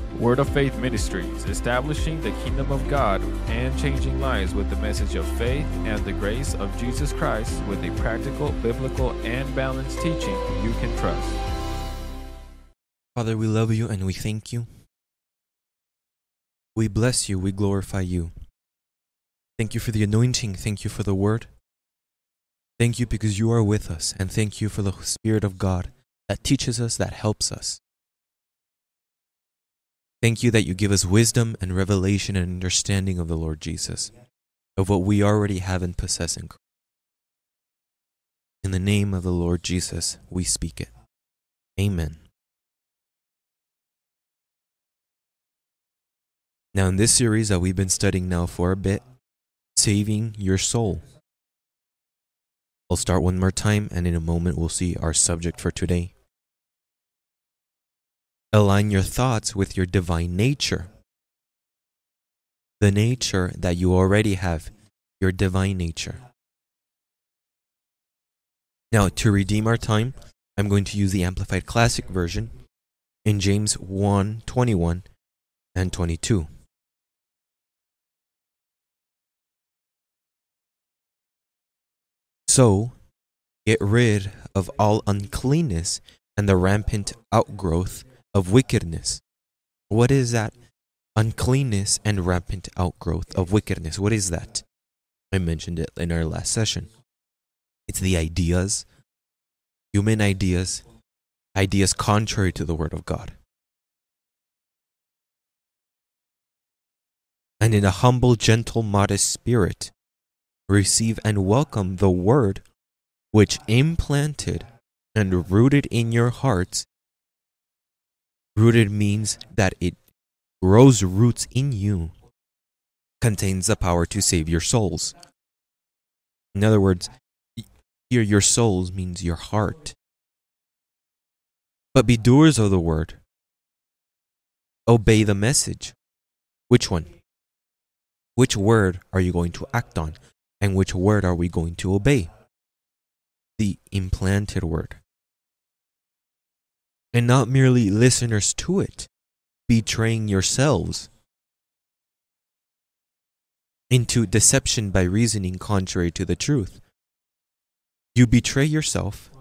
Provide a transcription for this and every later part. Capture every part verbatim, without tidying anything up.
Word of Faith Ministries, establishing the kingdom of God and changing lives with the message of faith and the grace of Jesus Christ with a practical, biblical, and balanced teaching you can trust. Father, we love you and we thank you. We bless you, we glorify you. Thank you for the anointing, thank you for the word. Thank you because you are with us, and thank you for the Spirit of God that teaches us, that helps us. Thank you that you give us wisdom and revelation and understanding of the Lord Jesus, of what we already have and possess in Christ. In the name of the Lord Jesus, we speak it. Amen. Now, in this series that we've been studying now for a bit, saving your soul. I'll start one more time, and in a moment we'll see our subject for today. Align your thoughts with your divine nature. The nature that you already have, your divine nature. Now, to redeem our time, I'm going to use the Amplified Classic Version in James one twenty-one and twenty-two. So, get rid of all uncleanness and the rampant outgrowth of wickedness. What is that? Uncleanness and rampant outgrowth of wickedness. What is that? I mentioned it in our last session. It's the ideas, human ideas, ideas contrary to the Word of God. And in a humble, gentle, modest spirit, receive and welcome the Word which implanted and rooted in your hearts. Rooted means that it grows roots in you, contains the power to save your souls. In other words, here your souls means your heart. But be doers of the word. Obey the message. Which one? Which word are you going to act on? And which word are we going to obey? The implanted word. And not merely listeners to it, betraying yourselves into deception by reasoning contrary to the truth. You betray yourself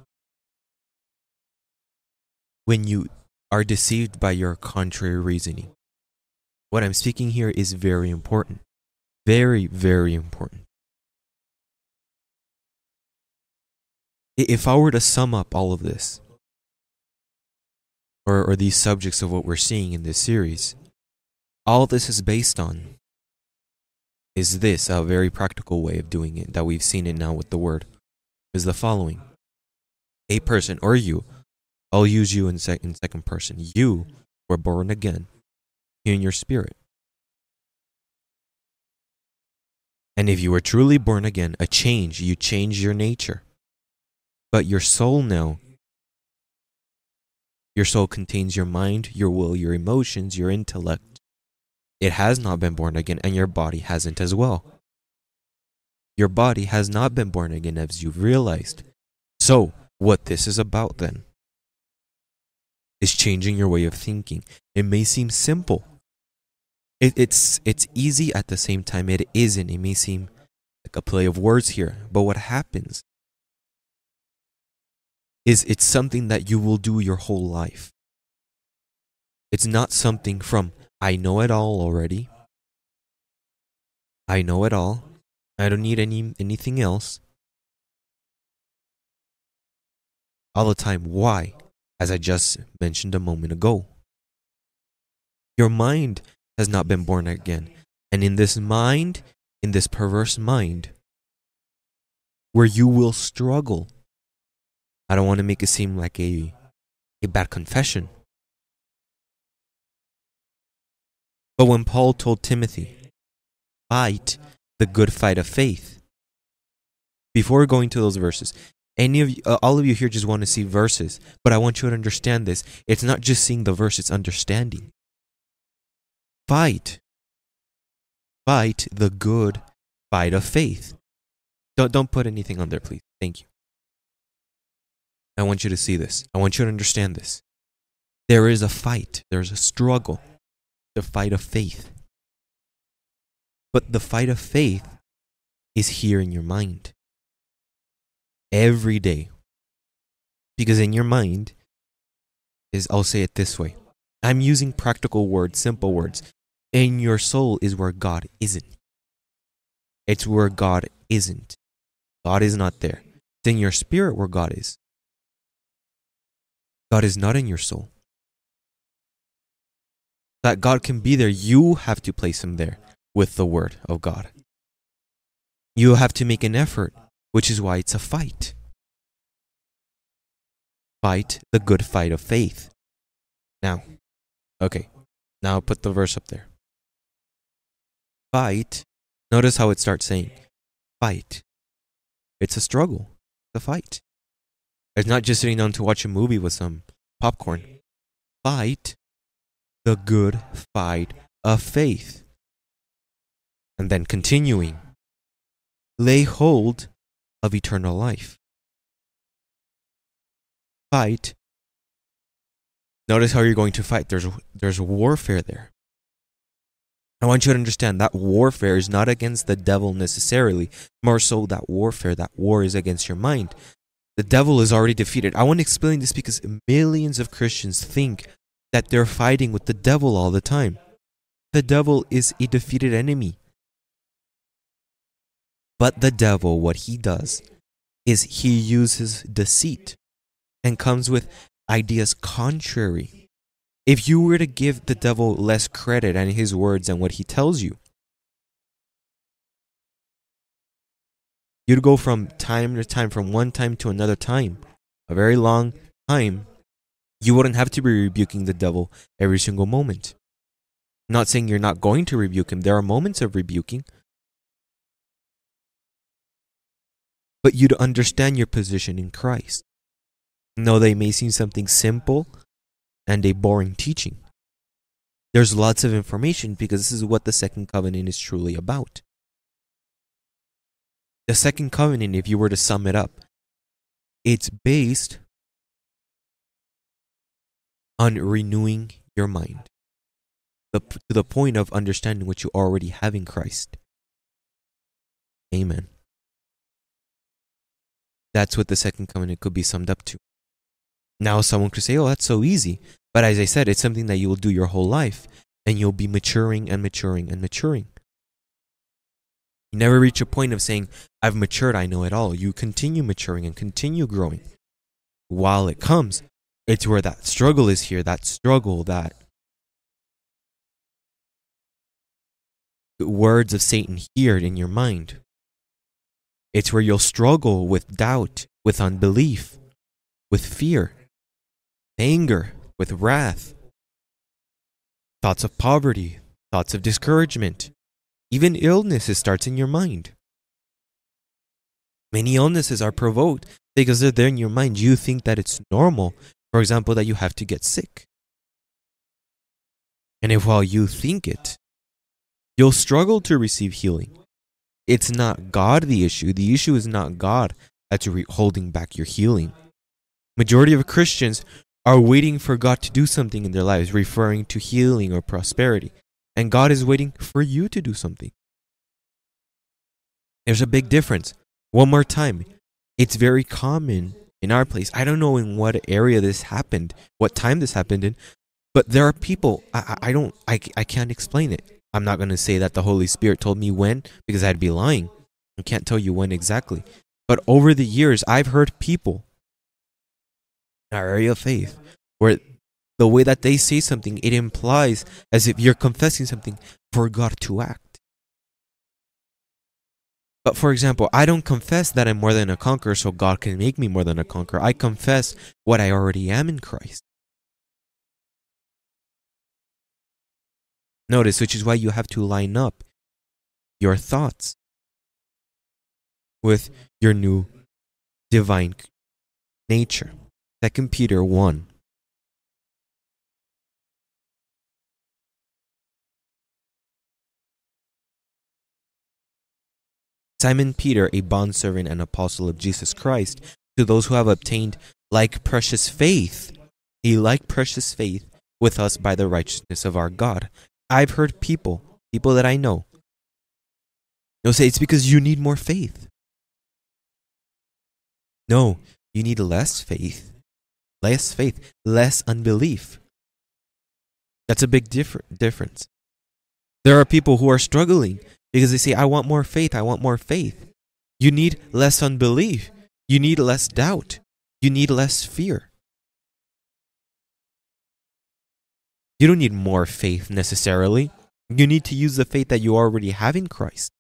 when you are deceived by your contrary reasoning. What I'm speaking here is very important. Very, very important. If I were to sum up all of this, Or, or these subjects of what we're seeing in this series, all this is based on is this, a very practical way of doing it, that we've seen it now with the word, is the following. A person, or you, I'll use you in, sec- in second person. You were born again in your spirit. And if you were truly born again, a change, you change your nature. But your soul now, your soul contains your mind, your will, your emotions, your intellect. It has not been born again, and your body hasn't as well. Your body has not been born again, as you've realized. So, what this is about then is changing your way of thinking. It may seem simple. It, it's, it's easy at the same time. It isn't. It may seem like a play of words here. But what happens is it's something that you will do your whole life. It's not something from, I know it all already. I know it all. I don't need any anything else. All the time. Why? As I just mentioned a moment ago. Your mind has not been born again. And in this mind, in this perverse mind, where you will struggle, I don't want to make it seem like a, a bad confession. But when Paul told Timothy, fight the good fight of faith. Before going to those verses, any of you, uh, all of you here just want to see verses, but I want you to understand this. It's not just seeing the verse, it's understanding. Fight. Fight the good fight of faith. Don't, don't put anything on there, please. Thank you. I want you to see this. I want you to understand this. There is a fight. There's a struggle. the fight of faith. But the fight of faith is here in your mind. Every day. Because in your mind is, I'll say it this way. I'm using practical words, simple words. In your soul is where God isn't. It's where God isn't. God is not there. It's in your spirit where God is. God is not in your soul. That God can be there, you have to place him there with the word of God. You have to make an effort, which is why it's a fight. Fight the good fight of faith. Now, okay, now I'll put the verse up there. Fight, notice how it starts saying, fight. It's a struggle, it's a fight. It's not just sitting down to watch a movie with some popcorn. Fight the good fight of faith. And then continuing, lay hold of eternal life. Fight. Notice how you're going to fight. There's, there's warfare there. I want you to understand that warfare is not against the devil necessarily. More so that warfare, that war is against your mind. The devil is already defeated. I want to explain this because millions of Christians think that they're fighting with the devil all the time. The devil is a defeated enemy. But the devil, what he does is he uses deceit and comes with ideas contrary. If you were to give the devil less credit and his words and what he tells you, you'd go from time to time, from one time to another time, a very long time. You wouldn't have to be rebuking the devil every single moment. I'm not saying you're not going to rebuke him. There are moments of rebuking. But you'd understand your position in Christ. No, they may seem something simple and a boring teaching. There's lots of information because this is what the second covenant is truly about. The second covenant, if you were to sum it up, it's based on renewing your mind to the point of understanding what you already have in Christ. Amen. That's what the second covenant could be summed up to. Now someone could say, oh, that's so easy. But as I said, it's something that you will do your whole life. And you'll be maturing and maturing and maturing. You never reach a point of saying, I've matured, I know it all. You continue maturing and continue growing. While it comes, it's where that struggle is here. That struggle, that words of Satan here in your mind. It's where you'll struggle with doubt, with unbelief, with fear, anger, with wrath, thoughts of poverty, thoughts of discouragement. Even illnesses starts in your mind. Many illnesses are provoked because they're there in your mind. You think that it's normal, for example, that you have to get sick. And if while you think it, you'll struggle to receive healing. It's not God the issue. The issue is not God that's re- holding back your healing. Majority of Christians are waiting for God to do something in their lives, referring to healing or prosperity. And God is waiting for you to do something. There's a big difference. One more time. It's very common in our place. I don't know in what area this happened, what time this happened in, but there are people, I, I don't, I, I can't explain it. I'm not going to say that the Holy Spirit told me when, because I'd be lying. I can't tell you when exactly. But over the years, I've heard people in our area of faith where the way that they say something, it implies as if you're confessing something for God to act. But for example, I don't confess that I'm more than a conqueror so God can make me more than a conqueror. I confess what I already am in Christ. Notice, which is why you have to line up your thoughts with your new divine nature. Second Peter one. Simon Peter, a bondservant and apostle of Jesus Christ, to those who have obtained like precious faith, a like precious faith with us by the righteousness of our God, I've heard people, people that I know, they'll say it's because you need more faith. No, you need less faith. Less faith, less unbelief. That's a big differ- difference. There are people who are struggling because they say, I want more faith, I want more faith. You need less unbelief. You need less doubt. You need less fear. You don't need more faith necessarily. You need to use the faith that you already have in Christ.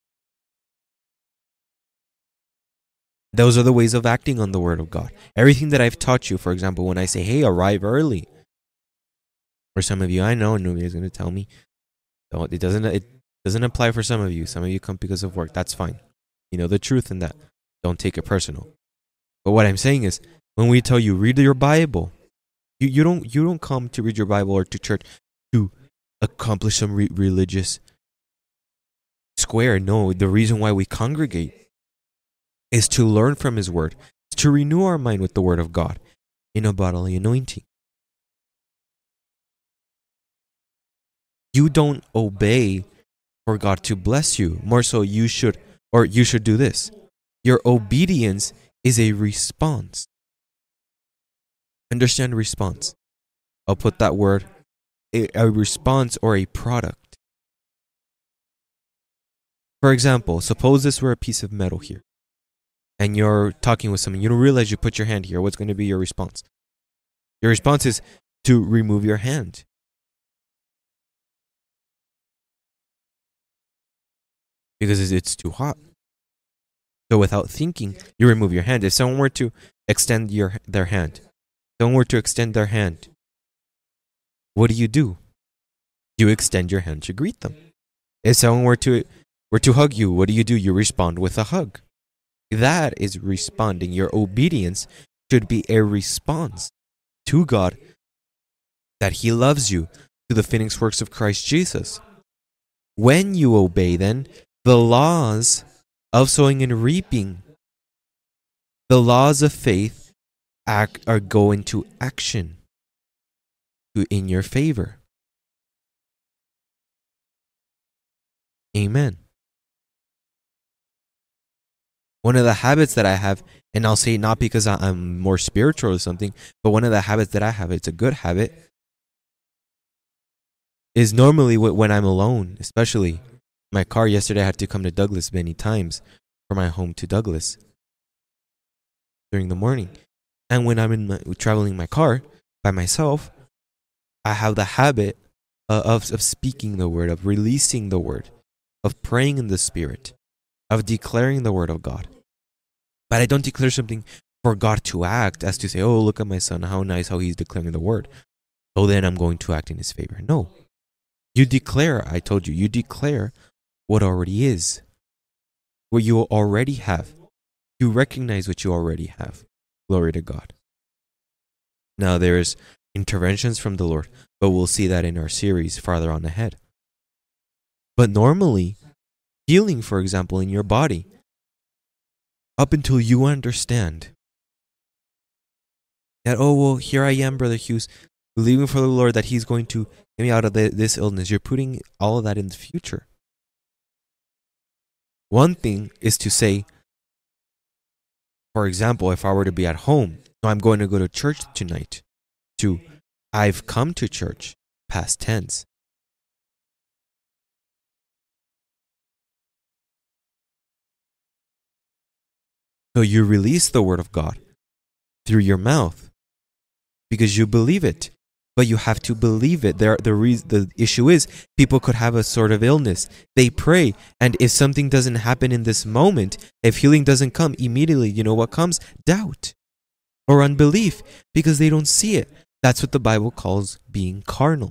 Those are the ways of acting on the Word of God. Everything that I've taught you, for example, when I say, hey, arrive early. For some of you, I know, nobody's going to tell me. Don't, it doesn't it doesn't apply for some of you. Some of you come because of work. That's fine. You know the truth in that. Don't take it personal. But what I'm saying is, when we tell you, read your Bible, you, you, don't, you don't come to read your Bible or to church to accomplish some re- religious square. No, the reason why we congregate is to learn from His Word, to renew our mind with the Word of God in a bodily anointing. You don't obey for God to bless you. More so, you should, or you should do this. Your obedience is a response. Understand response. I'll put that word, a, a response or a product. For example, suppose this were a piece of metal here, and you're talking with someone. You don't realize you put your hand here. What's going to be your response? Your response is to remove your hand. Because it's too hot. So without thinking, you remove your hand. If someone were to extend your their hand, someone were to extend their hand, what do you do? You extend your hand to greet them. If someone were to were to hug you, what do you do? You respond with a hug. That is responding. Your obedience should be a response to God that He loves you, to the finished works of Christ Jesus. When you obey, then, the laws of sowing and reaping, the laws of faith act, are go into action to, in your favor. Amen. One of the habits that I have, and I'll say not because I'm more spiritual or something, but one of the habits that I have, it's a good habit, is normally when I'm alone, especially my car. Yesterday I had to come to Douglas many times from my home to Douglas during the morning. And when I'm in my, traveling my car by myself, I have the habit uh, of, of speaking the word, of releasing the word, of praying in the Spirit, of declaring the word of God. But I don't declare something for God to act, as to say, oh, look at my son, how nice how he's declaring the word. So then I'm going to act in his favor. No. You declare, I told you, you declare what already is, what you already have. You recognize what you already have. Glory to God. Now there's interventions from the Lord, but we'll see that in our series farther on ahead. But normally, healing, for example, in your body, up until you understand that, oh, well, here I am, Brother Hughes, believing for the Lord that He's going to get me out of the, this illness. You're putting all of that in the future. One thing is to say, for example, if I were to be at home, so I'm going to go to church tonight, to I've come to church, past tense. So you release the word of God through your mouth because you believe it. But you have to believe it. There, the, re- the issue is people could have a sort of illness. They pray, and if something doesn't happen in this moment, if healing doesn't come immediately, you know what comes? Doubt or unbelief because they don't see it. That's what the Bible calls being carnal.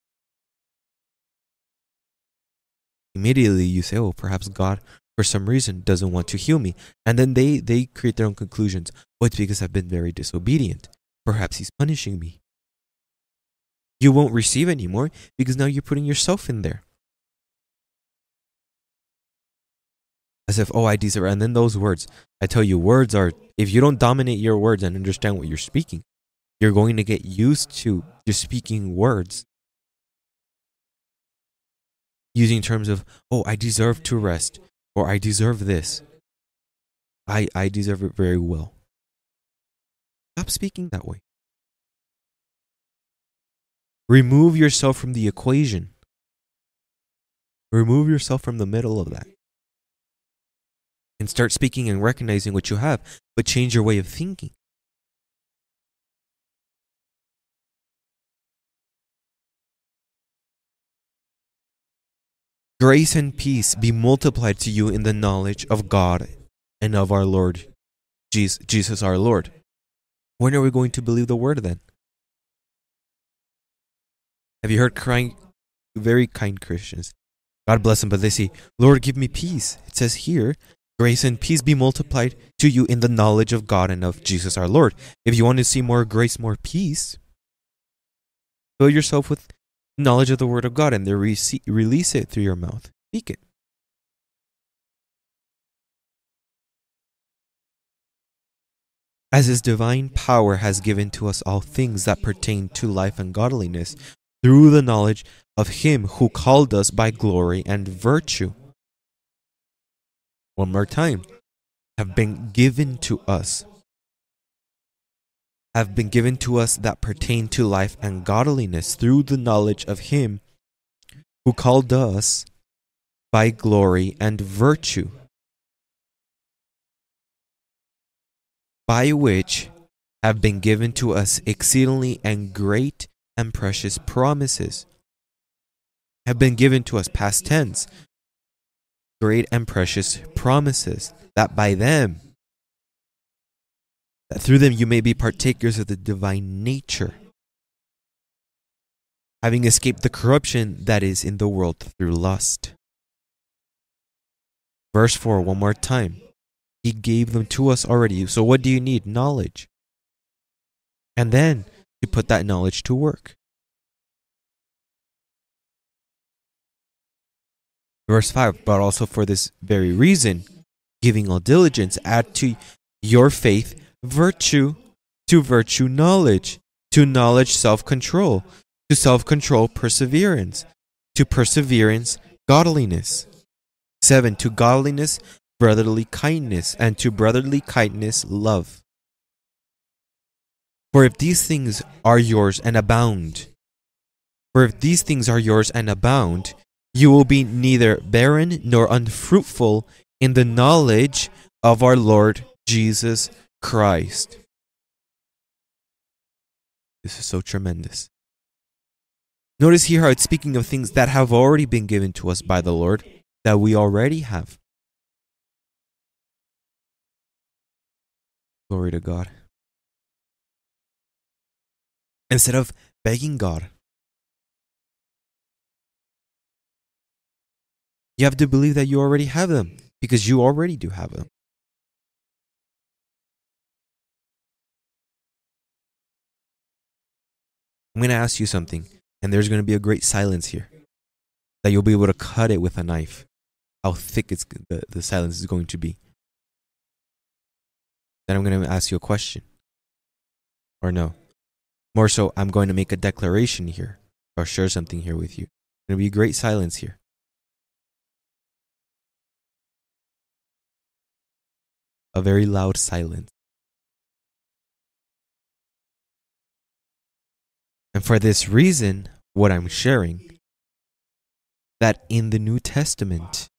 Immediately you say, oh, perhaps God, for some reason, doesn't want to heal me. And then they, they create their own conclusions. Oh, it's because I've been very disobedient. Perhaps He's punishing me. You won't receive anymore because now you're putting yourself in there. As if, oh, I deserve. And then those words, I tell you, words are, if you don't dominate your words and understand what you're speaking, you're going to get used to just speaking words using terms of, oh, I deserve to rest, or I deserve this. I, I deserve it very well. Stop speaking that way. Remove yourself from the equation. Remove yourself from the middle of that. And start speaking and recognizing what you have, but change your way of thinking. Grace and peace be multiplied to you in the knowledge of God and of our Lord, Jesus, Jesus our Lord. When are we going to believe the word then? Have you heard crying, very kind Christians? God bless them, but they say, Lord, give me peace. It says here, grace and peace be multiplied to you in the knowledge of God and of Jesus our Lord. If you want to see more grace, more peace, fill yourself with knowledge of the word of God and then rece- release it through your mouth. Speak it. As his divine power has given to us all things that pertain to life and godliness, through the knowledge of him who called us by glory and virtue. One more time. Have been given to us. Have been given to us that pertain to life and godliness through the knowledge of him who called us by glory and virtue, by which have been given to us exceedingly and great and precious promises. Have been given to us, past tense, great and precious promises, that by them, that through them you may be partakers of the divine nature, having escaped the corruption that is in the world through lust. Verse four, one more time. He gave them to us already. So what do you need? Knowledge. And then to put that knowledge to work. Verse five, but also for this very reason, giving all diligence, add to your faith virtue, to virtue knowledge, to knowledge self-control, to self-control perseverance, to perseverance godliness. Seven, to godliness brotherly kindness, and to brotherly kindness love. For if these things are yours and abound, for if these things are yours and abound, you will be neither barren nor unfruitful in the knowledge of our Lord Jesus Christ. This is so tremendous. Notice here how it's speaking of things that have already been given to us by the Lord, that we already have. Glory to God. Instead of begging God, you have to believe that you already have them, because you already do have them. I'm going to ask you something, and there's going to be a great silence here, that you'll be able to cut it with a knife, how thick it's, the, the silence is going to be. Then I'm going to ask you a question. Or no. More so, I'm going to make a declaration here, or share something here with you. There's going to be great silence here. A very loud silence. And for this reason, what I'm sharing, that in the New Testament,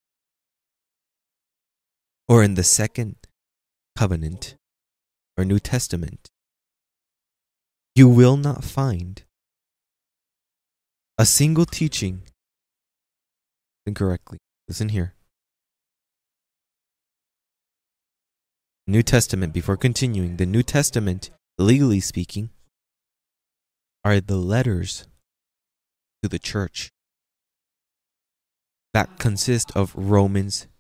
or in the second covenant, or New Testament, you will not find a single teaching incorrectly. Listen here. New Testament, before continuing, the New Testament, legally speaking, are the letters to the church that consist of Romans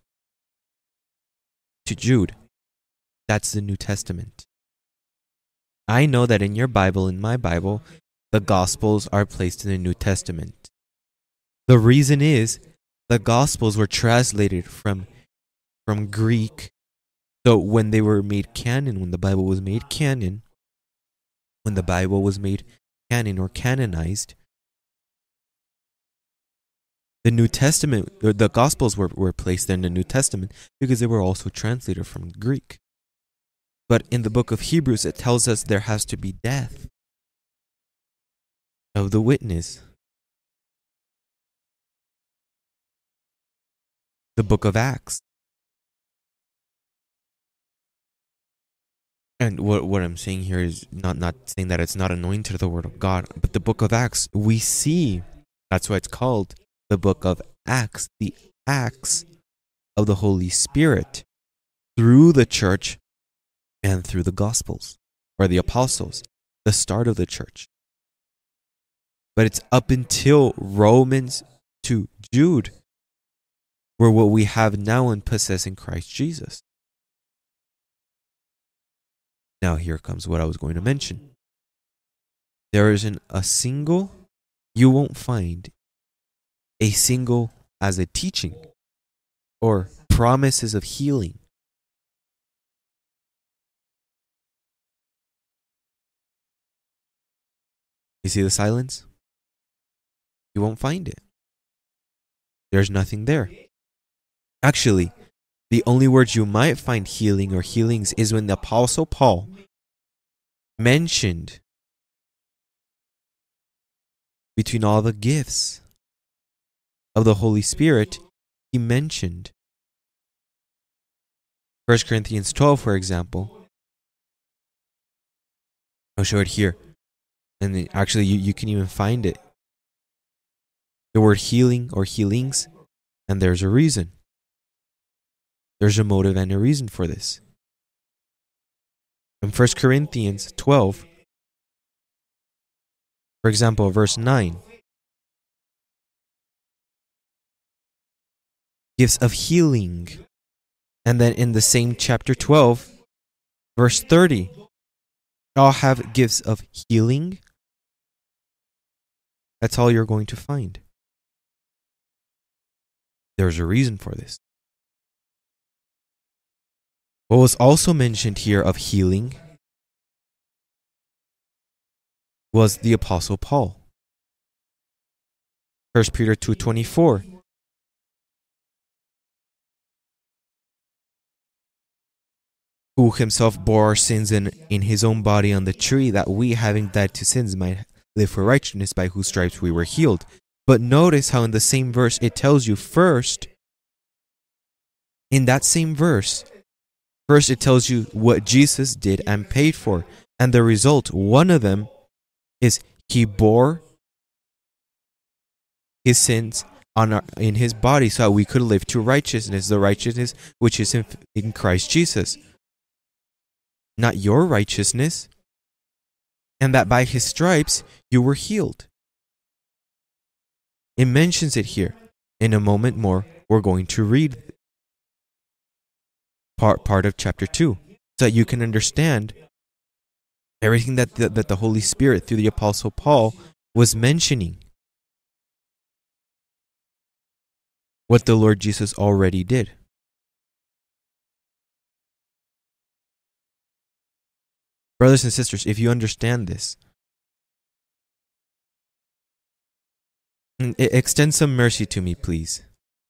to Jude. That's the New Testament. I know that in your Bible, in my Bible, the Gospels are placed in the New Testament. The reason is the Gospels were translated from, from Greek. So when they were made canon, when the Bible was made canon, when the Bible was made canon or canonized, The New Testament, or the Gospels were, were placed in the New Testament because they were also translated from Greek. But in the book of Hebrews, it tells us there has to be death of the witness. The book of Acts. And what, what I'm saying here is not, not saying that it's not anointed to the Word of God, but the book of Acts, we see, that's why it's called the book of Acts, the acts of the Holy Spirit through the church and through the Gospels, or the Apostles, the start of the church. But it's up until Romans to Jude, where what we have now and possess in Christ Jesus. Now here comes what I was going to mention. There isn't a single, you won't find a single as a teaching or promises of healing. You see the silence? You won't find it. There's nothing there. Actually, the only words you might find healing or healings is when the Apostle Paul mentioned between all the gifts of the Holy Spirit, he mentioned First Corinthians twelve, for example. I'll show it here. And the, actually, you, you can even find it. The word healing or healings, and there's a reason. There's a motive and a reason for this. In First Corinthians twelve, for example, verse nine, gifts of healing. And then in the same chapter twelve, verse thirty, all have gifts of healing. That's all you're going to find. There's a reason for this. What was also mentioned here of healing was the Apostle Paul. First Peter two twenty-four. Who himself bore our sins in, in his own body on the tree, that we, having died to sins, might live for righteousness, by whose stripes we were healed. But notice how in the same verse it tells you first, in that same verse, first it tells you what Jesus did and paid for. And the result, one of them, is he bore his sins on our, in his body so that we could live to righteousness, the righteousness which is in, in Christ Jesus. Not your righteousness, and that by his stripes you were healed. It mentions it here. In a moment more, we're going to read part, part of chapter two, so that you can understand everything that the, that the Holy Spirit, through the Apostle Paul, was mentioning. What the Lord Jesus already did. Brothers and sisters, if you understand this, extend some mercy to me, please.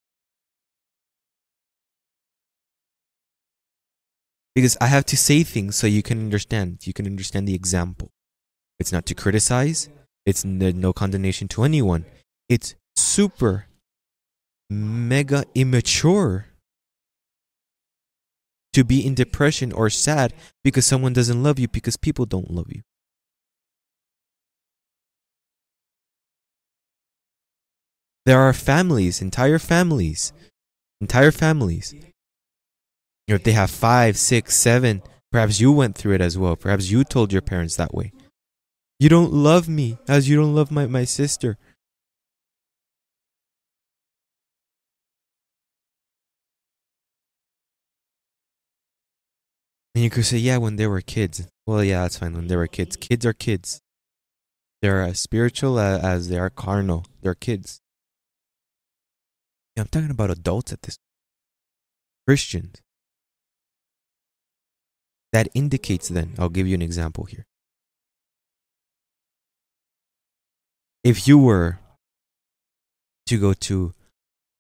Because I have to say things so you can understand. You can understand the example. It's not to criticize. It's no condemnation to anyone. It's super, mega immature to be in depression or sad because someone doesn't love you, because people don't love you. There are families, entire families, entire families. If they have five, six, seven, perhaps you went through it as well. Perhaps you told your parents that way. You don't love me as you don't love my, my sister. And you could say, yeah, when they were kids. Well, yeah, that's fine. When they were kids. Kids are kids. They're as spiritual as they are carnal. They're kids. Yeah, I'm talking about adults at this. Christians. That indicates then, I'll give you an example here. If you were to go to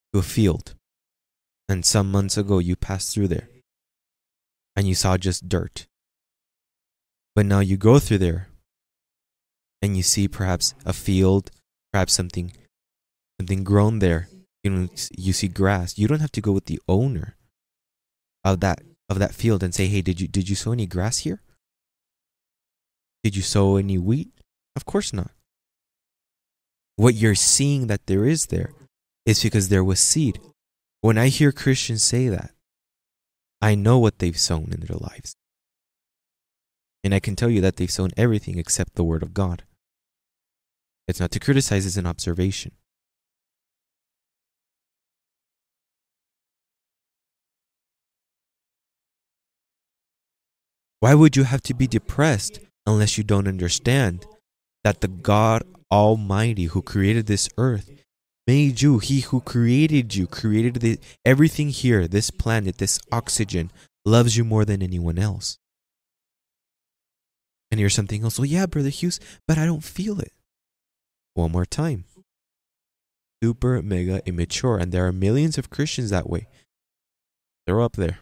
to a field, and some months ago you passed through there and you saw just dirt. But now you go through there and you see perhaps a field, perhaps something something grown there. You know, you see grass. You don't have to go with the owner of that of that field and say, "Hey, did you did you sow any grass here? Did you sow any wheat?" Of course not. What you're seeing that there is there is because there was seed. When I hear Christians say that, I know what they've sown in their lives. And I can tell you that they've sown everything except the Word of God. It's not to criticize, it's an observation. Why would you have to be depressed unless you don't understand that the God Almighty who created this earth made you? He who created you, created the, everything here, this planet, this oxygen, loves you more than anyone else. And here's something else. Well, yeah, Brother Hughes, but I don't feel it. One more time. Super, mega immature. And there are millions of Christians that way. They're up there.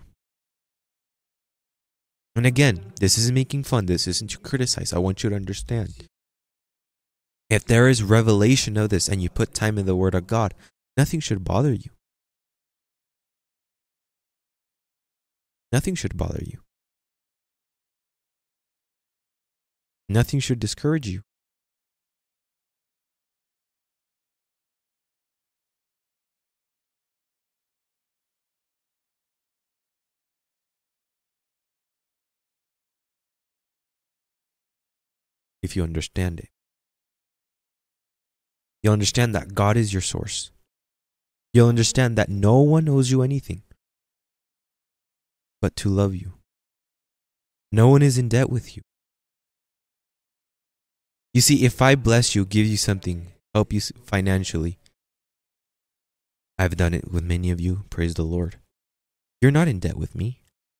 And again, this isn't making fun. This isn't to criticize. I want you to understand. If there is revelation of this and you put time in the Word of God, nothing should bother you. Nothing should bother you. Nothing should discourage you. If you understand it. You'll understand that God is your source. You'll understand that no one owes you anything but to love you. No one is in debt with you. You see, if I bless you, give you something, help you financially, I've done it with many of you, praise the Lord. You're not in debt with me.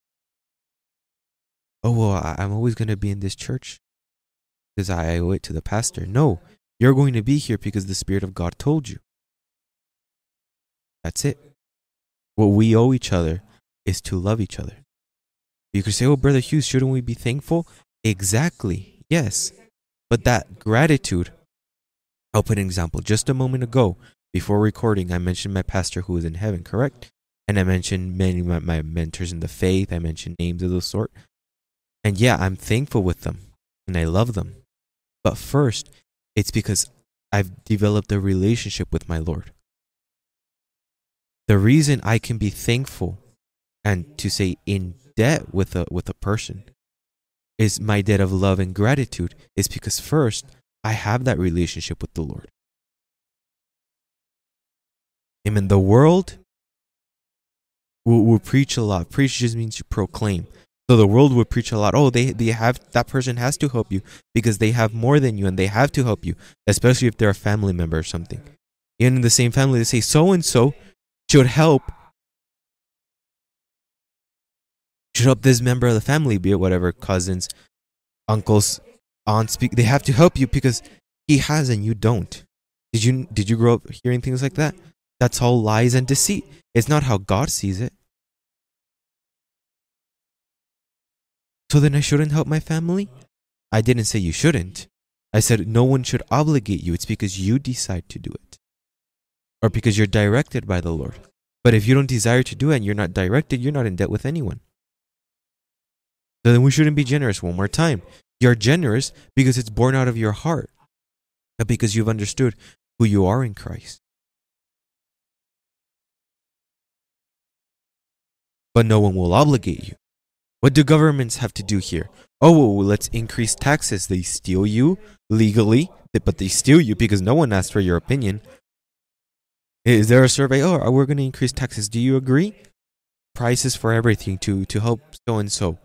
Oh, well, I'm always going to be in this church because I owe it to the pastor. No, you're going to be here because the Spirit of God told you. That's it. What we owe each other is to love each other. You could say, oh, Brother Hughes, shouldn't we be thankful? Exactly, yes. But that gratitude, I'll put an example. Just a moment ago, before recording, I mentioned my pastor who is in heaven, correct? And I mentioned many of my, my mentors in the faith. I mentioned names of those sort. And yeah, I'm thankful with them and I love them. But first, it's because I've developed a relationship with my Lord. The reason I can be thankful and to say in debt with a with a person is my debt of love and gratitude is because first I have that relationship with the Lord. Amen. The world will, will preach a lot. Preach just means to proclaim. So the world would preach a lot. Oh, they they have that person has to help you because they have more than you and they have to help you, especially if they're a family member or something. Even in the same family, they say so and so should help. Should help this member of the family, be it whatever, cousins, uncles, aunts. They have to help you because he has and you don't. Did you did you grow up hearing things like that? That's all lies and deceit. It's not how God sees it. So then I shouldn't help my family? I didn't say you shouldn't. I said no one should obligate you. It's because you decide to do it. Or because you're directed by the Lord. But if you don't desire to do it and you're not directed, you're not in debt with anyone. So then we shouldn't be generous. One more time. You're generous because it's born out of your heart. But because you've understood who you are in Christ. But no one will obligate you. What do governments have to do here? Oh, well, let's increase taxes. They steal you legally, but they steal you because no one asked for your opinion. Is there a survey? Oh, we're going to increase taxes. Do you agree? Prices for everything to, to help so and so.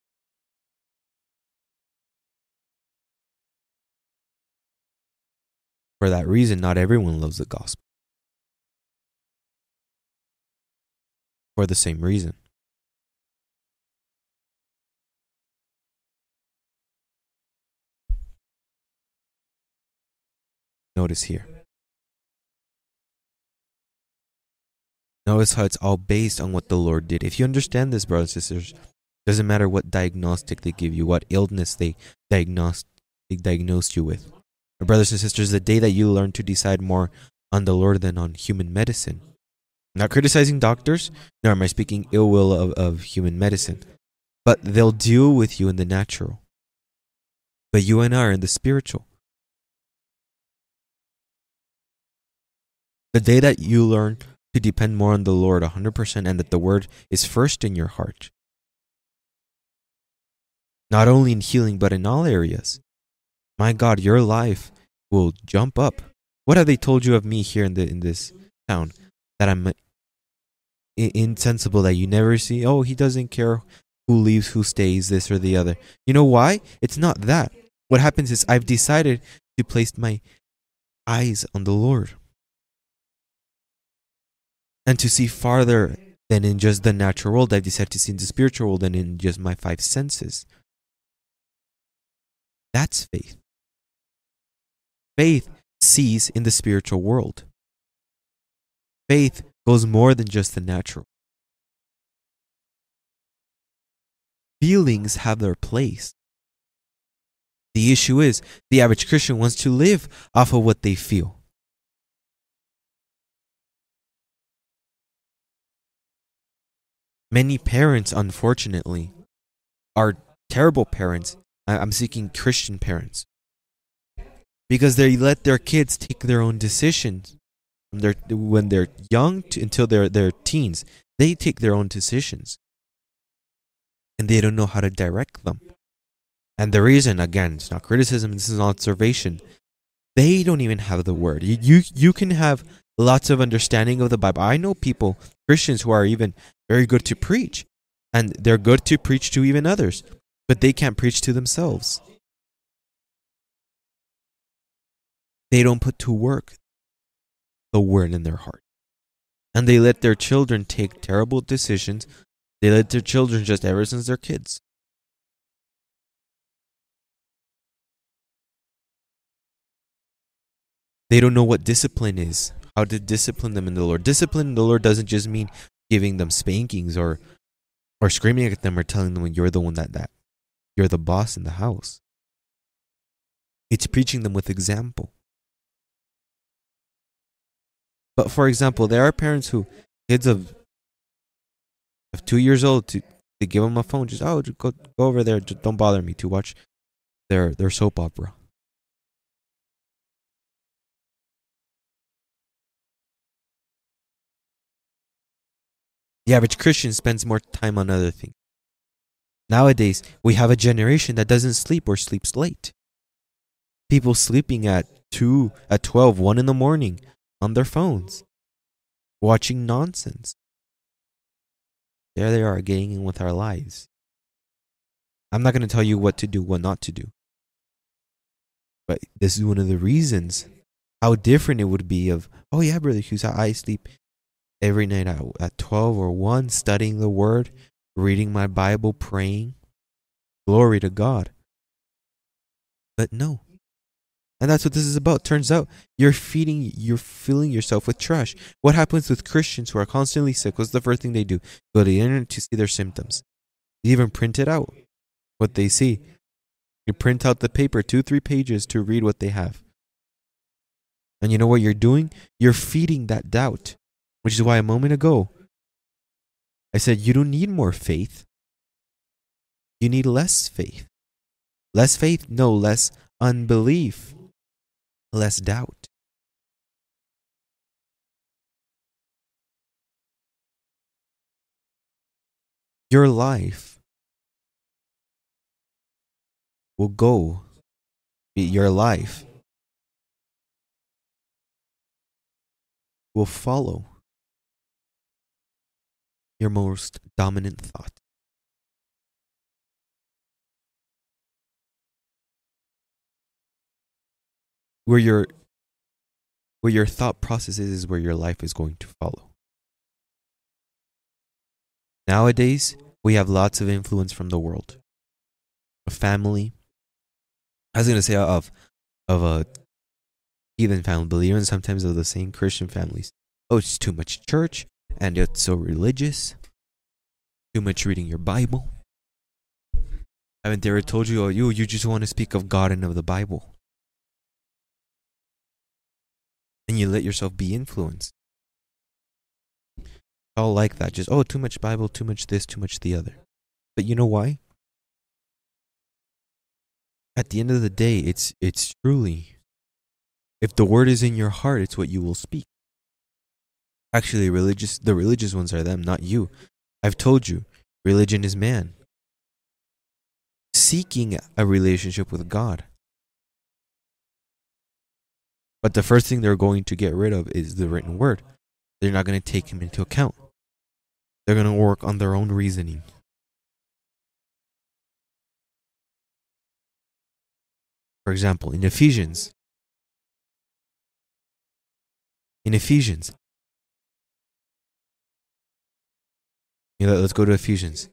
For that reason, not everyone loves the gospel. For the same reason. Notice here. Notice how it's all based on what the Lord did. If you understand this, brothers and sisters, doesn't matter what diagnostic they give you, what illness they diagnosed, they diagnosed you with. Brothers and sisters, the day that you learn to decide more on the Lord than on human medicine. I'm not criticizing doctors, nor am I speaking ill will of, of human medicine. But they'll deal with you in the natural. But you and I are in the spiritual. The day that you learn to depend more on the Lord one hundred percent and that the Word is first in your heart, not only in healing but in all areas, my God, your life will jump up. What have they told you of me here in the in this town? That I'm insensible, that you never see? Oh, he doesn't care who leaves, who stays, this or the other. You know why? It's not that. What happens is I've decided to place my eyes on the Lord and to see farther than in just the natural world. I've decided to see in the spiritual world than in just my five senses. That's faith. Faith sees in the spiritual world. Faith goes more than just the natural. Feelings have their place. The issue is, the average Christian wants to live off of what they feel. Many parents, unfortunately, are terrible parents. I'm seeking Christian parents. Because they let their kids take their own decisions. When they're, when they're young to, until they're, they're teens, they take their own decisions. And they don't know how to direct them. And the reason, again, it's not criticism, this is observation. They don't even have the word. You, you, you can have lots of understanding of the Bible. I know people, Christians, who are even very good to preach. And they're good to preach to even others. But they can't preach to themselves. They don't put to work the word in their heart. And they let their children take terrible decisions. They let their children just ever since they're kids. They don't know what discipline is, how to discipline them in the Lord. Discipline in the Lord doesn't just mean giving them spankings or or screaming at them or telling them you're the one that, that you're the boss in the house. It's preaching them with example. But for example, there are parents who, kids of, of two years old, to, to give them a phone, just, oh, just go, go over there, just don't bother me, to watch their, their soap opera. The average Christian spends more time on other things. Nowadays, we have a generation that doesn't sleep or sleeps late. People sleeping at two, at twelve, one in the morning on their phones, watching nonsense. There they are, getting in with our lives. I'm not going to tell you what to do, what not to do. But this is one of the reasons how different it would be of, oh yeah, Brother Hughes, I sleep every night at, at twelve or one, studying the Word, reading my Bible, praying. Glory to God. But no. And that's what this is about. Turns out you're feeding, you're filling yourself with trash. What happens with Christians who are constantly sick? What's the first thing they do? Go to the internet to see their symptoms. They even print it out, what they see. You print out the paper, two, three pages to read what they have. And you know what you're doing? You're feeding that doubt. Which is why a moment ago, I said you don't need more faith. You need less faith. Less faith? No, less unbelief. Less doubt. Your life will go. Your life will follow your most dominant thought. Where your where your thought process is, is where your life is going to follow. Nowadays, we have lots of influence from the world. A family. I was going to say of of a heathen family, but even sometimes of the same Christian families. Oh, it's too much church. and it's so religious. Too much reading your Bible. Haven't they ever told you, oh, you, you just want to speak of God and of the Bible? And you let yourself be influenced. All like that. Just, oh, too much Bible, too much this, too much the other. But you know why? At the end of the day, it's it's truly, if the word is in your heart, it's what you will speak. Actually, religious the religious ones are them, not you. I've told you, religion is man seeking a relationship with God. But the first thing they're going to get rid of is the written word. They're not going to take him into account. They're going to work on their own reasoning. For example, in Ephesians, in Ephesians, you know, let's go to Ephesians.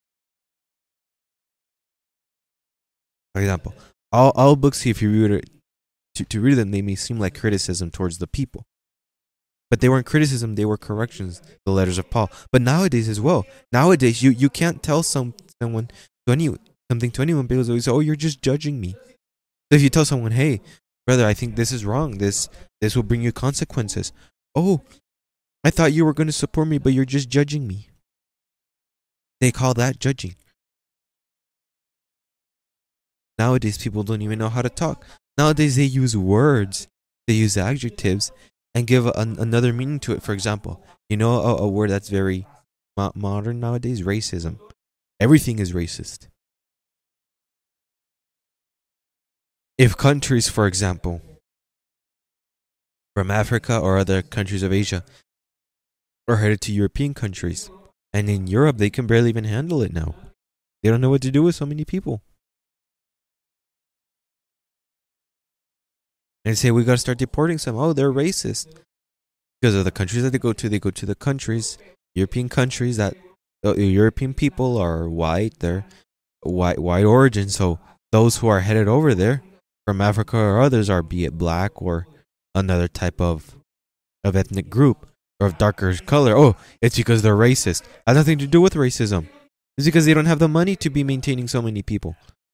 For example, all, all books, if you read it, to, to read them, they may seem like criticism towards the people. But they weren't criticism, they were corrections, the letters of Paul. But nowadays as well, nowadays you, you can't tell some someone to any, something to anyone because they say, oh, you're just judging me. So if you tell someone, hey, brother, I think this is wrong, this this will bring you consequences. Oh, I thought you were going to support me, but you're just judging me. They call that judging. Nowadays, people don't even know how to talk. Nowadays, they use words, they use adjectives, and give a, an, another meaning to it. For example, you know a, a word that's very mo- modern nowadays? Racism. Everything is racist. If countries, for example, from Africa or other countries of Asia are headed to European countries, and in Europe, they can barely even handle it now. They don't know what to do with so many people. And say, we got to start deporting some. Oh, they're racist. Because of the countries that they go to, they go to the countries, European countries that uh, European people are white, they're white, white origin. So those who are headed over there from Africa or others are, be it black or another type of, of ethnic group or of darker color. Oh, it's because they're racist. It has nothing to do with racism. It's because they don't have the money to be maintaining so many people.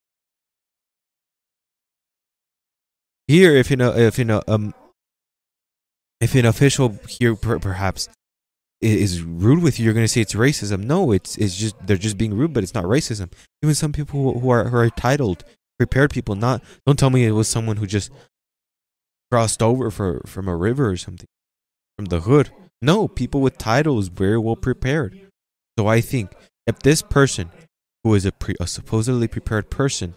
Here, if you know, if you know, um, if an official here per- perhaps is rude with you, you're going to say it's racism. No, it's it's just they're just being rude, but it's not racism. Even some people who are who are titled, prepared people, not don't tell me it was someone who just crossed over for from a river or something, from the hood. No, people with titles, very well prepared. So I think if this person, who is a, pre- a supposedly prepared person,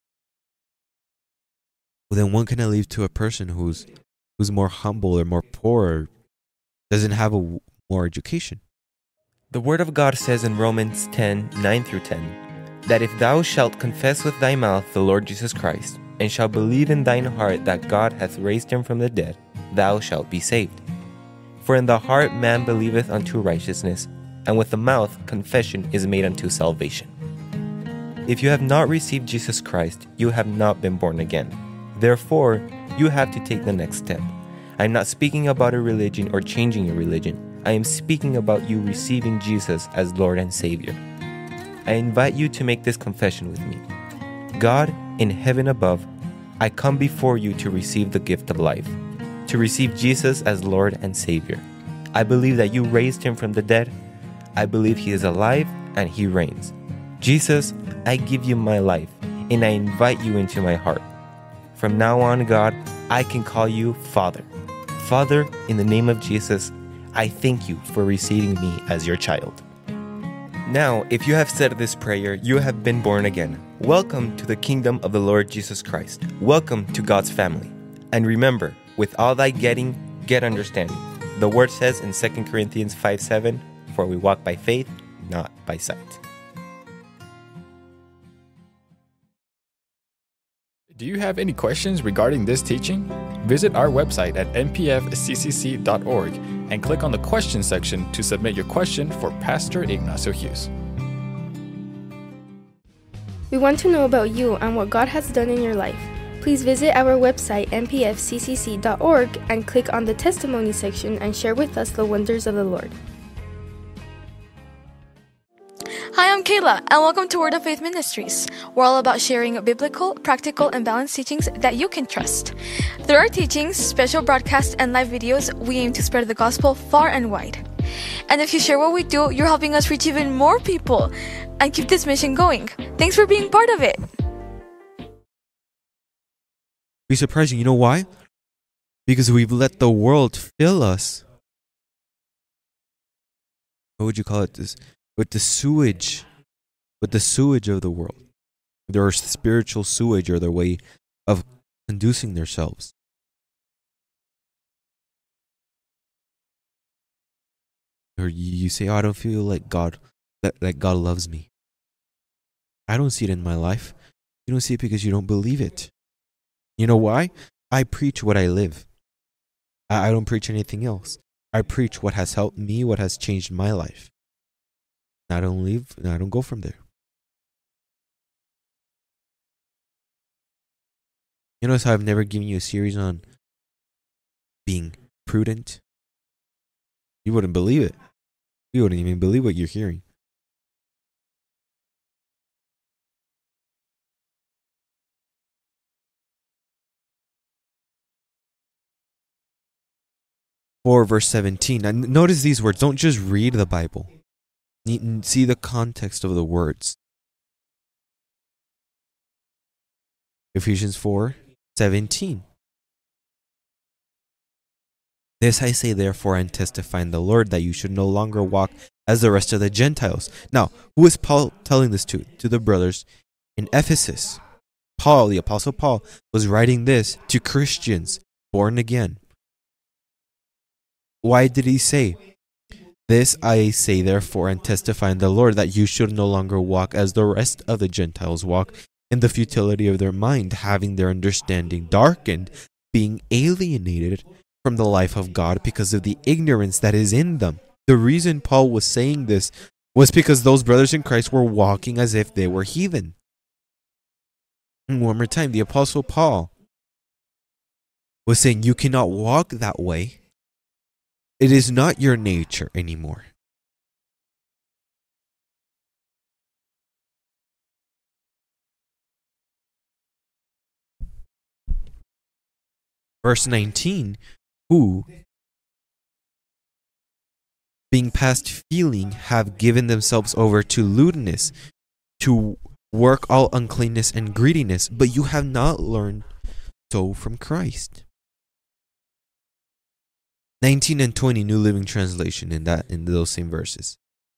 then one cannot leave to a person who's who's more humble or more poor, or doesn't have a more education. The word of God says in Romans ten, nine through ten, that if thou shalt confess with thy mouth the Lord Jesus Christ, and shalt believe in thine heart that God hath raised him from the dead, thou shalt be saved. For in the heart man believeth unto righteousness, and with the mouth confession is made unto salvation. If you have not received Jesus Christ, you have not been born again. Therefore, you have to take the next step. I am not speaking about a religion or changing your religion. I am speaking about you receiving Jesus as Lord and Savior. I invite you to make this confession with me. God, in heaven above, I come before you to receive the gift of life, to receive Jesus as Lord and Savior. I believe that you raised him from the dead. I believe he is alive and he reigns. Jesus, I give you my life, and I invite you into my heart. From now on, God, I can call you Father. Father, in the name of Jesus, I thank you for receiving me as your child. Now, if you have said this prayer, you have been born again. Welcome to the kingdom of the Lord Jesus Christ. Welcome to God's family. And remember, with all thy getting, get understanding. The word says in Second Corinthians five seven, for we walk by faith, not by sight. Do you have any questions regarding this teaching? Visit our website at n p f c c c dot org and click on the question section to submit your question for Pastor Ignacio Hughes. We want to know about you and what God has done in your life. Please visit our website n p f c c c dot org and click on the testimony section and share with us the wonders of the Lord. I'm Kayla, and welcome to Word of Faith Ministries. We're all about sharing biblical, practical, and balanced teachings that you can trust. Through our teachings, special broadcasts, and live videos, we aim to spread the gospel far and wide. And if you share what we do, you're helping us reach even more people and keep this mission going. Thanks for being part of it. Be surprising. You know why? Because we've let the world fill us. What would you call it? This with the sewage, with the sewage of the world. Their spiritual sewage or their way of conducing themselves. Or you say, "Oh, I don't feel like God, that, that God loves me." I don't see it in my life. You don't see it because you don't believe it. You know why? I preach what I live. I, I don't preach anything else. I preach what has helped me, what has changed my life. I don't leave, I don't go from there. You notice how I've never given you a series on being prudent? You wouldn't believe it. You wouldn't even believe what you're hearing. four verse seventeen. Now, notice these words. Don't just read the Bible. See the context of the words. Ephesians four seventeen. This I say therefore and testify in the Lord that you should no longer walk as the rest of the Gentiles. Now, who is Paul telling this to? To the brothers in Ephesus. Paul, the Apostle Paul, was writing this to Christians born again. Why did he say, "This I say therefore and testify in the Lord that you should no longer walk as the rest of the Gentiles walk, in the futility of their mind, having their understanding darkened, being alienated from the life of God because of the ignorance that is in them." The reason Paul was saying this was because those brothers in Christ were walking as if they were heathen. And one more time, the Apostle Paul was saying you cannot walk that way. It is not your nature anymore. Verse nineteen, who, being past feeling, have given themselves over to lewdness, to work all uncleanness and greediness, but you have not learned so from Christ. nineteen and twenty, New Living Translation, in that in those same verses.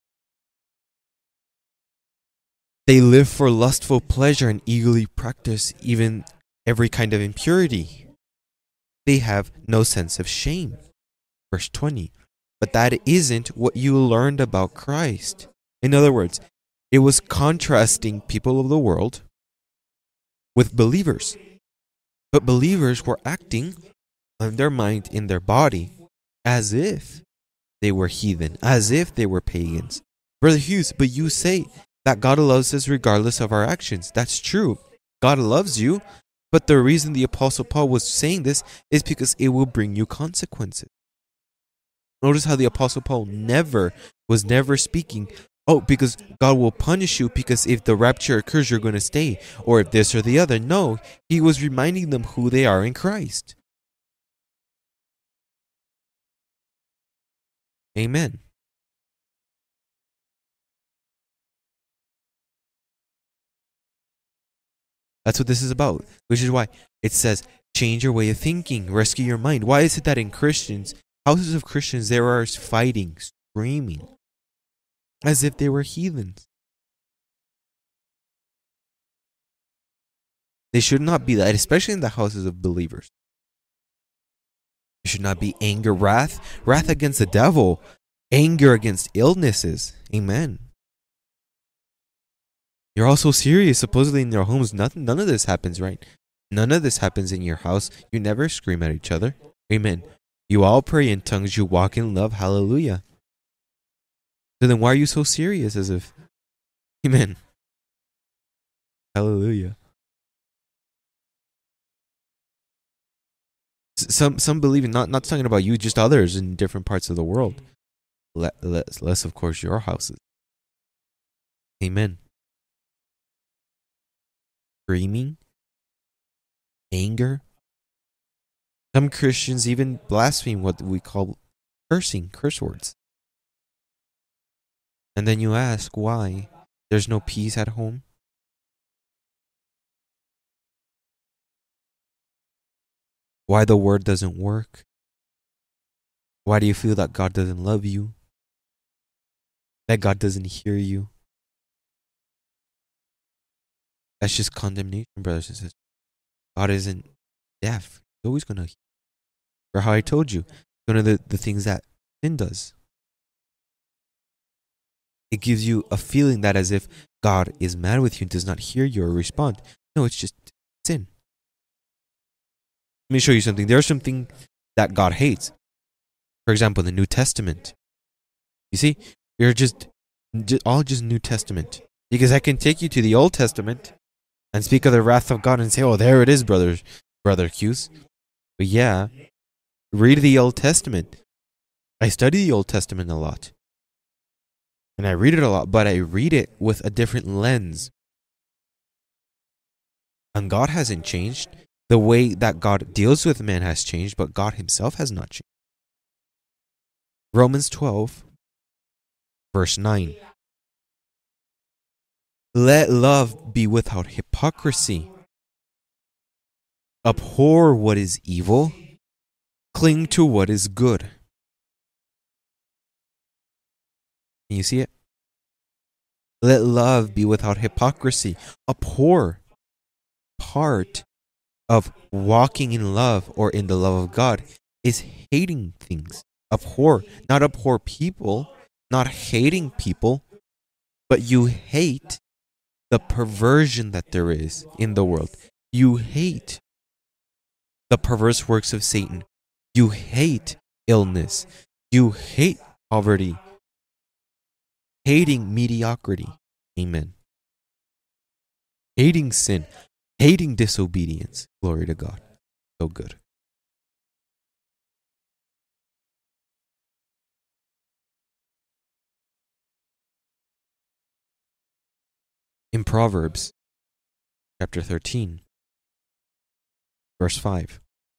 They live for lustful pleasure and eagerly practice even every kind of impurity. They have no sense of shame. Verse twenty. But that isn't what you learned about Christ. In other words, it was contrasting people of the world with believers. But believers were acting on their mind, in their body, as if they were heathen, as if they were pagans. Brother Hughes, but you say that God loves us regardless of our actions. That's true. God loves you, but the reason the Apostle Paul was saying this is because it will bring you consequences. Notice how the Apostle Paul never was never speaking, oh, because God will punish you because if the rapture occurs, you're going to stay, or if this or the other. No, he was reminding them who they are in Christ. Amen. That's what this is about, which is why it says, change your way of thinking, rescue your mind. Why is it that in Christians, houses of Christians, there are fighting, screaming, as if they were heathens? They should not be that, especially in the houses of believers. There should not be anger, wrath, wrath against the devil, anger against illnesses. Amen. You're all so serious. Supposedly in your homes, nothing, none of this happens, right? None of this happens in your house. You never scream at each other. Amen. You all pray in tongues. You walk in love. Hallelujah. So then why are you so serious as if... Amen. Hallelujah. Some some believe in, not, not talking about you, just others in different parts of the world. Less, less of course, your houses. Amen. Screaming, anger. Some Christians even blaspheme what we call cursing, curse words. And then you ask why there's no peace at home. Why the word doesn't work. Why do you feel that God doesn't love you? That God doesn't hear you? That's just condemnation, brothers and sisters. God isn't deaf. He's always going to hear. Or how I told you, one of the, the things that sin does. It gives you a feeling that as if God is mad with you and does not hear you or respond. No, it's just sin. Let me show you something. There's something that God hates. For example, the New Testament. You see, you're just, just all just New Testament. Because I can take you to the Old Testament and speak of the wrath of God and say, oh, there it is, brother, brother Hughes. But yeah, read the Old Testament. I study the Old Testament a lot. And I read it a lot, but I read it with a different lens. And God hasn't changed. The way that God deals with man has changed, but God himself has not changed. Romans twelve, verse nine. Let love be without hypocrisy. Abhor what is evil. Cling to what is good. Can you see it? Let love be without hypocrisy. Abhor. Part of walking in love or in the love of God is hating things. Abhor. Not abhor people, not hating people, but you hate the perversion that there is in the world. You hate the perverse works of Satan. You hate illness. You hate poverty. Hating mediocrity. Amen. Hating sin. Hating disobedience. Glory to God. So good. In Proverbs chapter thirteen, verse five.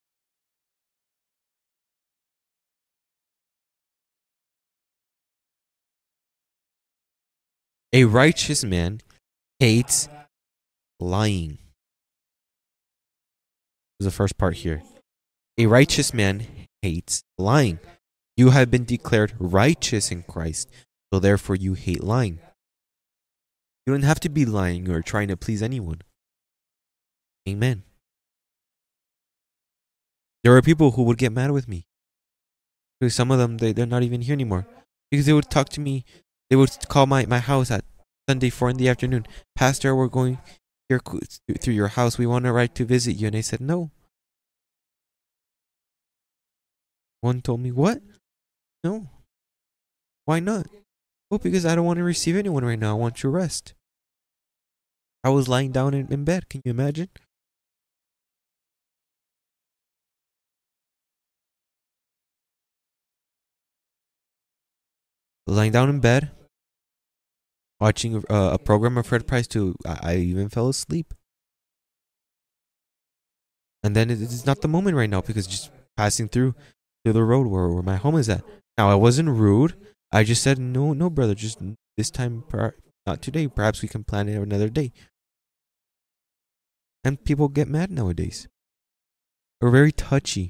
A righteous man hates lying. This is the first part here. A righteous man hates lying. You have been declared righteous in Christ, so therefore you hate lying. You don't have to be lying or trying to please anyone. Amen. There are people who would get mad with me. Some of them, they, they're not even here anymore. Because they would talk to me. They would call my, my house at Sunday four in the afternoon. Pastor, we're going here through your house. We want to ride to visit you. And I said, no. One told me, what? No. Why not? Oh, because I don't want to receive anyone right now. I want to rest. I was lying down in, in bed. Can you imagine? Lying down in bed, watching a, a program of Fred Price too. I, I even fell asleep. And then it, it's not the moment right now because just passing through through the road where, where my home is at. Now, I wasn't rude. I just said, no, no, brother, just this time, not today. Perhaps we can plan it another day. And people get mad nowadays. They're very touchy.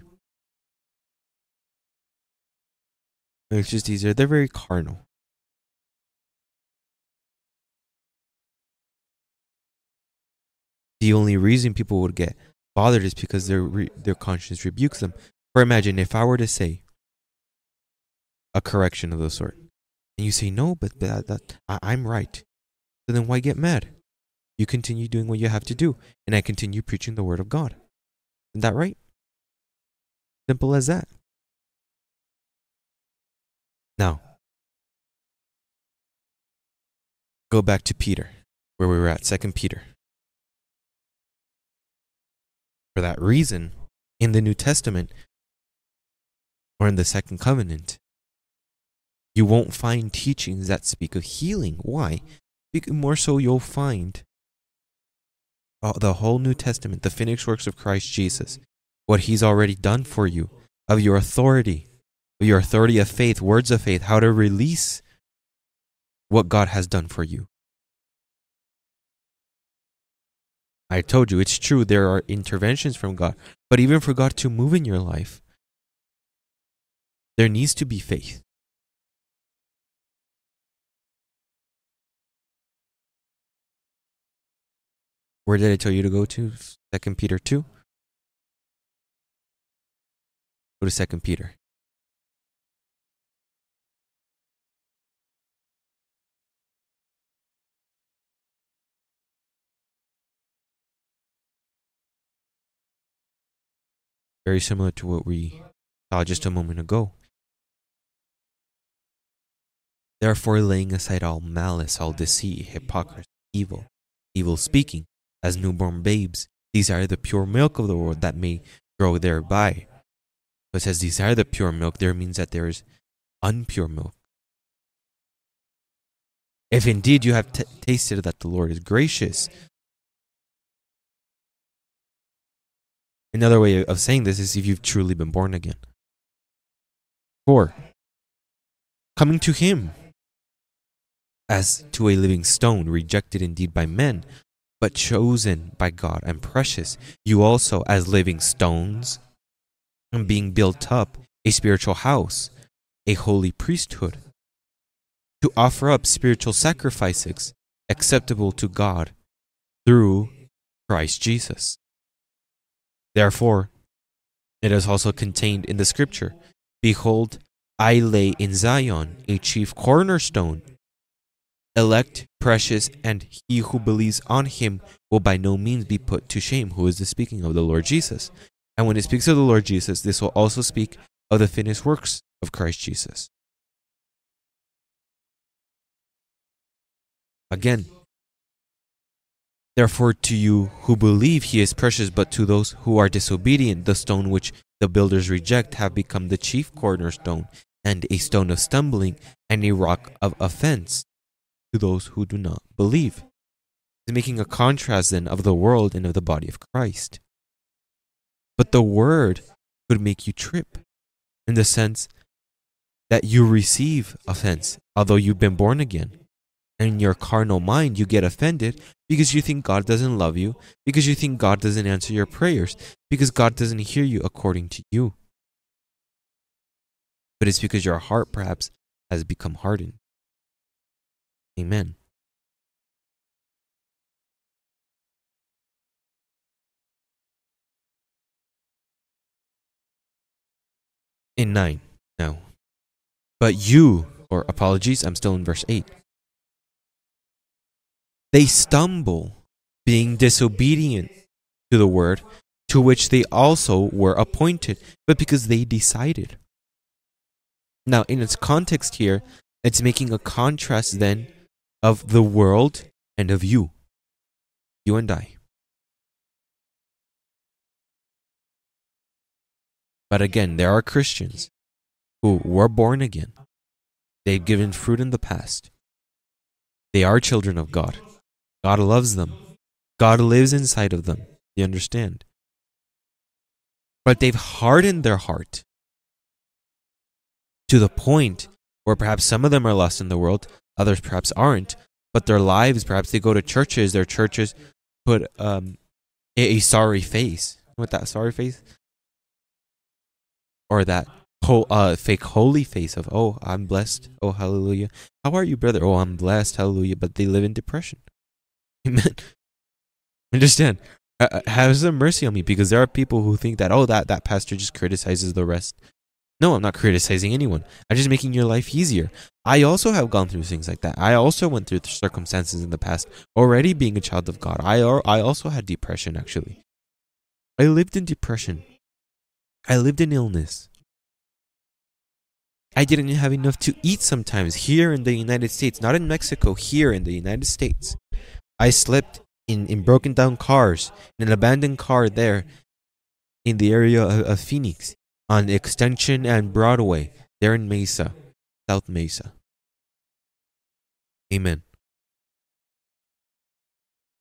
It's just easier. They're very carnal. The only reason people would get bothered is because their re- their conscience rebukes them. Or imagine if I were to say a correction of the sort, and you say, no, but that, that I, I'm right. So then why get mad? You continue doing what you have to do, and I continue preaching the word of God. Isn't that right? Simple as that. Now, go back to Peter, where we were at, Second Peter. For that reason, in the New Testament, or in the Second Covenant, you won't find teachings that speak of healing. Why? more so you'll find the whole New Testament, the finished works of Christ Jesus, what he's already done for you, of your authority, of your authority of faith, words of faith, how to release what God has done for you. I told you, it's true, there are interventions from God, but even for God to move in your life, there needs to be faith. Where did I tell you to go to? Second Peter two? Go to Second Peter. Very similar to what we saw just a moment ago. Therefore, laying aside all malice, all deceit, hypocrisy, evil, evil speaking, as newborn babes, desire the pure milk of the word that may grow thereby. So it says, desire the pure milk, there means that there is unpure milk. If indeed you have t- tasted that the Lord is gracious. Another way of saying this is if you've truly been born again. Four, coming to him as to a living stone, rejected indeed by men, but chosen by God and precious, you also as living stones, and being built up a spiritual house, a holy priesthood, to offer up spiritual sacrifices acceptable to God through Christ Jesus. Therefore, it is also contained in the scripture, behold, I lay in Zion a chief cornerstone, elect, precious, and he who believes on him will by no means be put to shame. Who is this speaking of? The Lord Jesus. And when it speaks of the Lord Jesus, this will also speak of the finished works of Christ Jesus. Again, therefore to you who believe he is precious, but to those who are disobedient, the stone which the builders reject have become the chief cornerstone, and a stone of stumbling, and a rock of offense to those who do not believe. He's making a contrast then of the world and of the body of Christ. But the word could make you trip in the sense that you receive offense, although you've been born again. And in your carnal mind, you get offended because you think God doesn't love you, because you think God doesn't answer your prayers, because God doesn't hear you according to you. But it's because your heart perhaps has become hardened. Amen. In nine, now. But you, or apologies, I'm still in verse eight. They stumble, being disobedient to the word, to which they also were appointed, but because they decided. Now, in its context here, it's making a contrast then of the world and of you, you and I. But again, there are Christians who were born again. They've given fruit in the past. They are children of God. God loves them. God lives inside of them. You understand? But they've hardened their heart to the point where perhaps some of them are lost in the world, others perhaps aren't, but their lives, perhaps they go to churches, their churches put um, a, a sorry face. What that sorry face? Or that ho- uh, fake holy face of, oh, I'm blessed, oh, hallelujah. How are you, brother? Oh, I'm blessed, hallelujah. But they live in depression. Amen. Understand? Uh, have some mercy on me, because there are people who think that, oh, that, that pastor just criticizes the rest. No, I'm not criticizing anyone. I'm just making your life easier. I also have gone through things like that. I also went through circumstances in the past, already being a child of God. I, I also had depression, actually. I lived in depression. I lived in illness. I didn't have enough to eat sometimes here in the United States, not in Mexico, here in the United States. I slept in, in broken down cars, in an abandoned car there in the area of, of Phoenix, on Extension and Broadway, there in Mesa, South Mesa. Amen.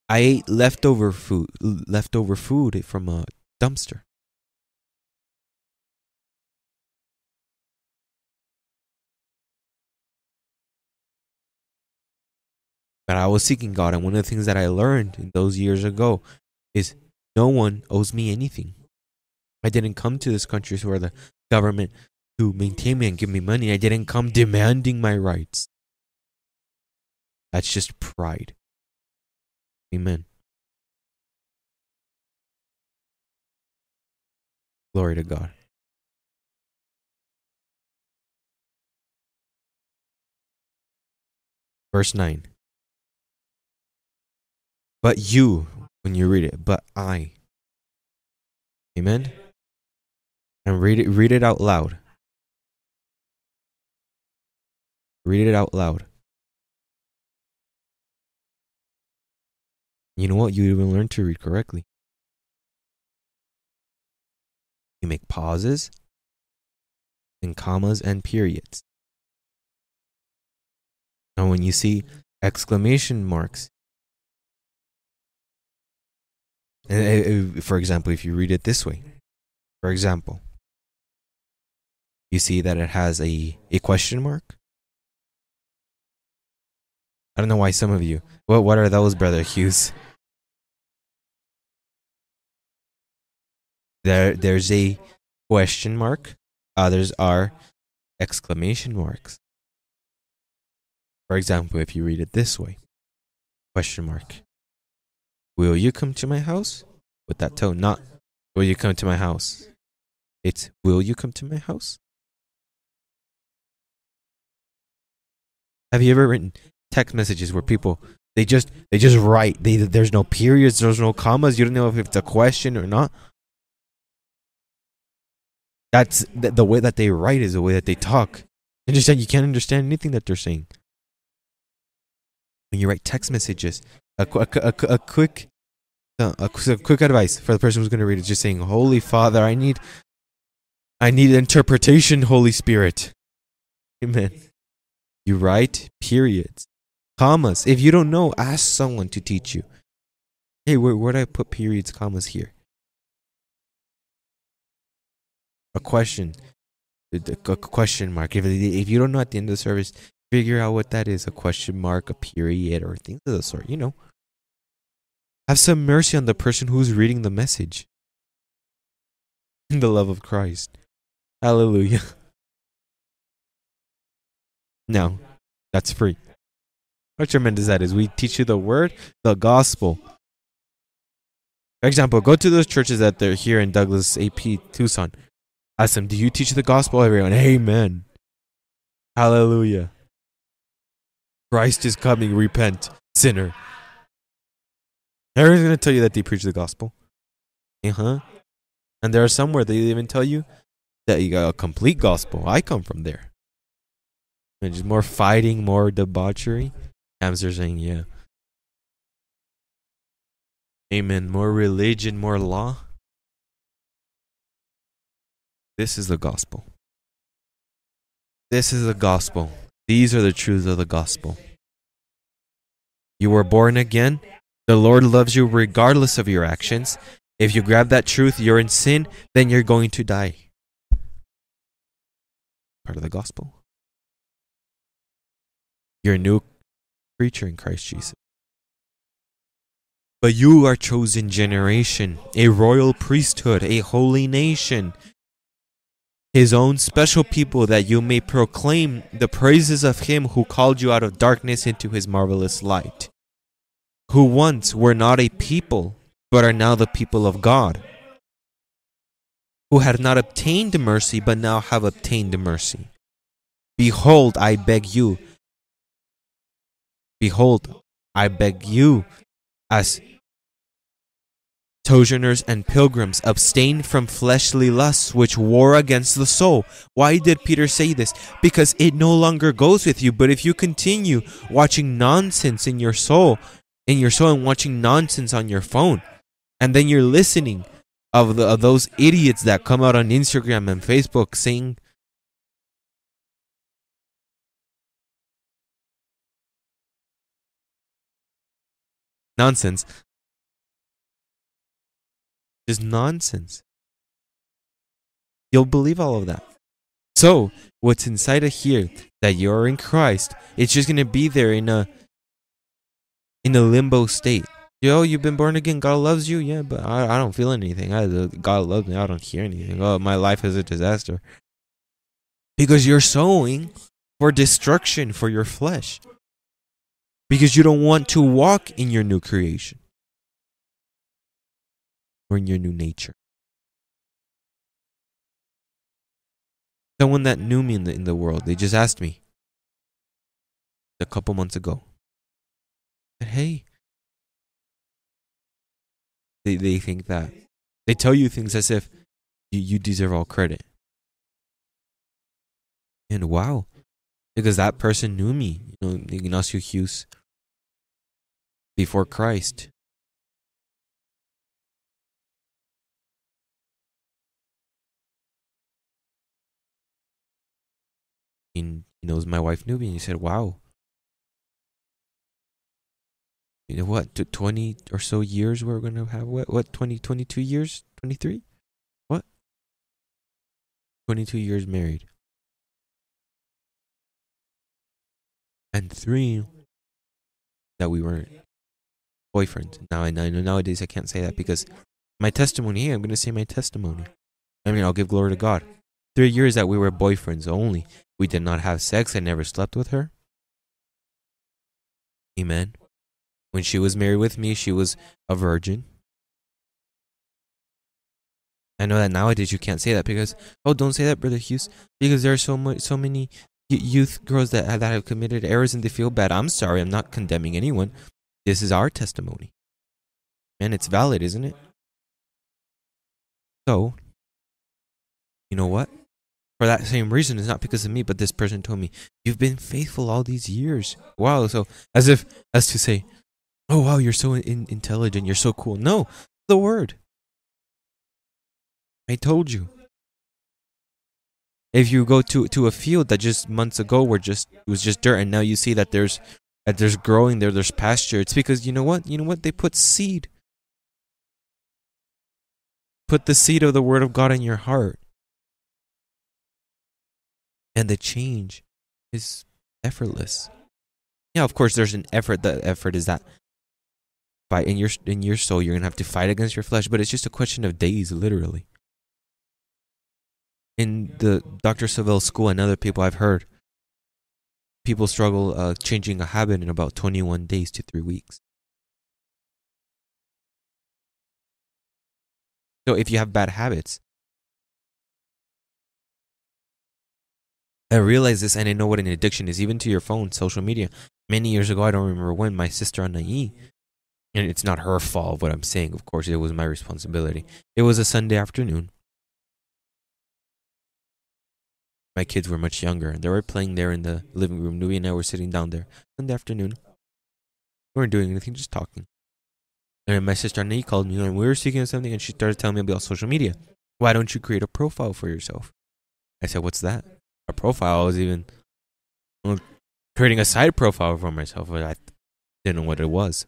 I ate leftover food, leftover food from a dumpster. But I was seeking God, and one of the things that I learned in those years ago is no one owes me anything. I didn't come to this country for the government to maintain me and give me money. I didn't come demanding my rights. That's just pride. Amen. Glory to God. Verse nine. But you, when you read it, but I. Amen? And read it, read it out loud. Read it out loud. You know what? You even learn to read correctly. You make pauses and commas and periods. Now when you see exclamation marks, and for example, if you read it this way, for example, you see that it has a, a question mark. I don't know why some of you, what, what are those, Brother Hughes? There, there's a question mark. Others are exclamation marks. For example, if you read it this way, question mark. Will you come to my house? With that tone, not will you come to my house? It's will you come to my house? Have you ever written text messages where people they just they just write, they there's no periods, there's no commas, you don't know if it's a question or not? That's the, the way that they write is the way that they talk. You understand? You can't understand anything that they're saying. When you write text messages, a, a, a, a quick uh, a, a quick advice for the person who's going to read it, just saying, Holy Father, I need I need interpretation, Holy Spirit. Amen. You write periods, commas. If you don't know, ask someone to teach you. Hey, where, where do I put periods, commas here? A question, a question mark. If, if you don't know at the end of the service, figure out what that is. A question mark, a period, or things of the sort, you know. Have some mercy on the person who's reading the message. In the love of Christ. Hallelujah. No, that's free. How tremendous that is. We teach you the word, the gospel. For example, go to those churches that they're here in Douglas A P Tucson. Ask them, do you teach the gospel? Everyone, amen. Hallelujah. Christ is coming, repent, sinner. Everyone's going to tell you that they preach the gospel. Uh-huh. And there are some where they even tell you that you got a complete gospel. I come from there. And just more fighting, more debauchery. Hams are saying, yeah. Amen. More religion, more law. This is the gospel. This is the gospel. These are the truths of the gospel. You were born again. The Lord loves you regardless of your actions. If you grab that truth, you're in sin, then you're going to die. Part of the gospel. You're a new creature in Christ Jesus. But you are a chosen generation, a royal priesthood, a holy nation, His own special people, that you may proclaim the praises of Him who called you out of darkness into His marvelous light, who once were not a people, but are now the people of God, who had not obtained mercy, but now have obtained mercy. Behold, I beg you, behold, I beg you, as sojourners and pilgrims, abstain from fleshly lusts which war against the soul. Why did Peter say this? Because it no longer goes with you. But if you continue watching nonsense in your soul, in your soul and watching nonsense on your phone, and then you're listening of, the, of those idiots that come out on Instagram and Facebook saying, Nonsense. Just nonsense. You'll believe all of that. So, what's inside of here that you're in Christ, it's just gonna be there in a in a limbo state. Yo, you've been born again. God loves you. Yeah, but I, I don't feel anything. I, God loves me. I don't hear anything. Oh, my life is a disaster. Because you're sowing for destruction for your flesh. Because you don't want to walk in your new creation. Or in your new nature. Someone that knew me in the, in the world, they just asked me a couple months ago. Said, hey. They, they think that. They tell you things as if you, you deserve all credit. And wow. Because that person knew me. You know, Ignacio Hughes. Before Christ. And he knows my wife knew me. And he said, wow. You know what? twenty or so years we're going to have. What? What? twenty, twenty-two years? twenty-three? What? twenty-two years married. And three that we weren't boyfriends. Now I know nowadays I can't say that because my testimony here, I'm going to say my testimony. I mean, I'll give glory to God. Three years that we were boyfriends only. We did not have sex. I never slept with her. Amen. When she was married with me, she was a virgin. I know that nowadays you can't say that because, oh, don't say that, Brother Hughes, because there are so much, so many youth girls that have, that have committed errors and they feel bad. I'm sorry, I'm not condemning anyone. This is our testimony. And it's valid, isn't it? So, you know what? For that same reason, it's not because of me, but this person told me, you've been faithful all these years. Wow, so as if, as to say, oh wow, you're so in- intelligent, you're so cool. No, the word. I told you. If you go to, to a field that just months ago were just it was just dirt, and now you see that there's that there's growing there, there's pasture. It's because you know what? You know what? They put seed. Put the seed of the word of God in your heart. And the change is effortless. Yeah, of course there's an effort. The effort is that fight in your in your soul, you're gonna have to fight against your flesh, but it's just a question of days, literally. In the Doctor Savelle school and other people I've heard, people struggle uh, changing a habit in about twenty-one days to three weeks. So if you have bad habits, I realize this and I know what an addiction is, even to your phone, social media. Many years ago, I don't remember when, my sister Anai, and it's not her fault what I'm saying, of course, it was my responsibility. It was a Sunday afternoon. My kids were much younger, and they were playing there in the living room. Nui and I were sitting down there Sunday afternoon. We weren't doing anything, just talking. And my sister Anai called me, and we were speaking of something, and she started telling me about social media. Why don't you create a profile for yourself? I said, what's that? A profile? I was even creating a side profile for myself, but I didn't know what it was.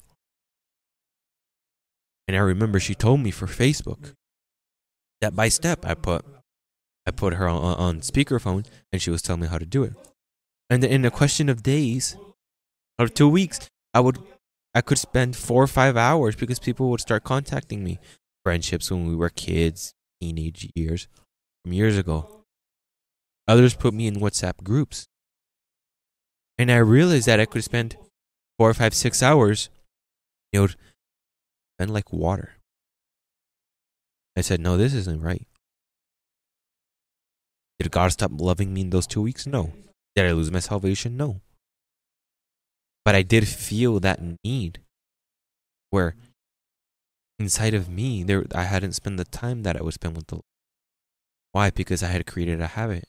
And I remember she told me for Facebook, step by step, I put I put her on, on speakerphone, and she was telling me how to do it. And in a question of days, or two weeks, I would I could spend four or five hours because people would start contacting me. Friendships when we were kids, teenage years, from years ago. Others put me in WhatsApp groups. And I realized that I could spend four or five, six hours, you know, spend like water. I said, no, this isn't right. Did God stop loving me in those two weeks? No. Did I lose my salvation? No. But I did feel that need where inside of me, there I hadn't spent the time that I would spend with the Lord. Why? Because I had created a habit.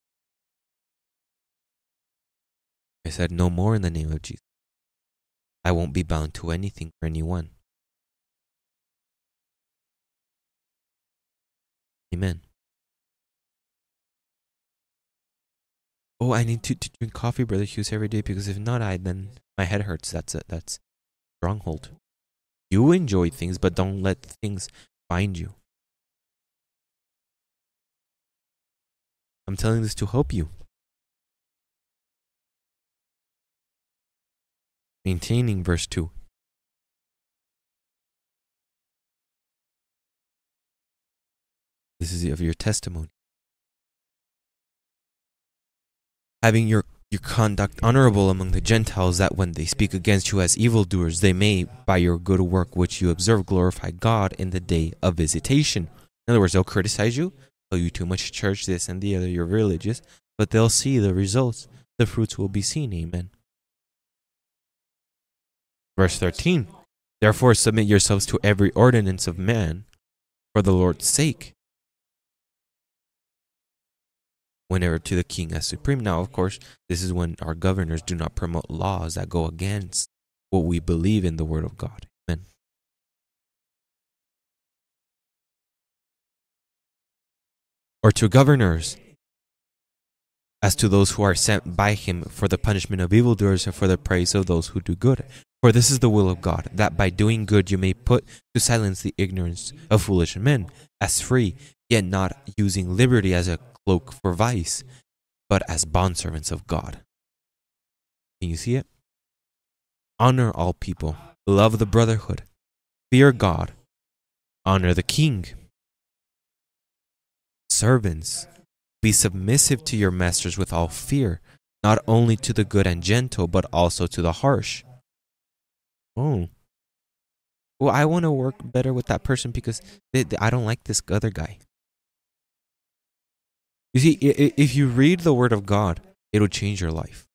I said, no more in the name of Jesus. I won't be bound to anything for anyone. Amen. Oh, I need to, to drink coffee, Brother Hughes, every day, because if not, I then my head hurts. That's it. That's stronghold. You enjoy things, but don't let things bind you. I'm telling this to help you. Maintaining verse two. This is of your testimony. Having your, your conduct honorable among the Gentiles, that when they speak against you as evildoers, they may, by your good work which you observe, glorify God in the day of visitation. In other words, they'll criticize you, tell you too much church, this and the other, you're religious, but they'll see the results. The fruits will be seen. Amen. Verse thirteen. Therefore submit yourselves to every ordinance of man for the Lord's sake, whenever to the king as supreme. Now, of course, this is when our governors do not promote laws that go against what we believe in the word of God. Amen. Or to governors, as to those who are sent by him for the punishment of evildoers and for the praise of those who do good. For this is the will of God, that by doing good you may put to silence the ignorance of foolish men, as free, yet not using liberty as a cloak for vice, but as bondservants of God. Can you see it? Honor all people, love the brotherhood, fear God, honor the king. Servants, be submissive to your masters with all fear, not only to the good and gentle, but also to the harsh. Oh, well, I want to work better with that person because they, they, I don't like this other guy. You see, if you read the word of God, it'll change your life.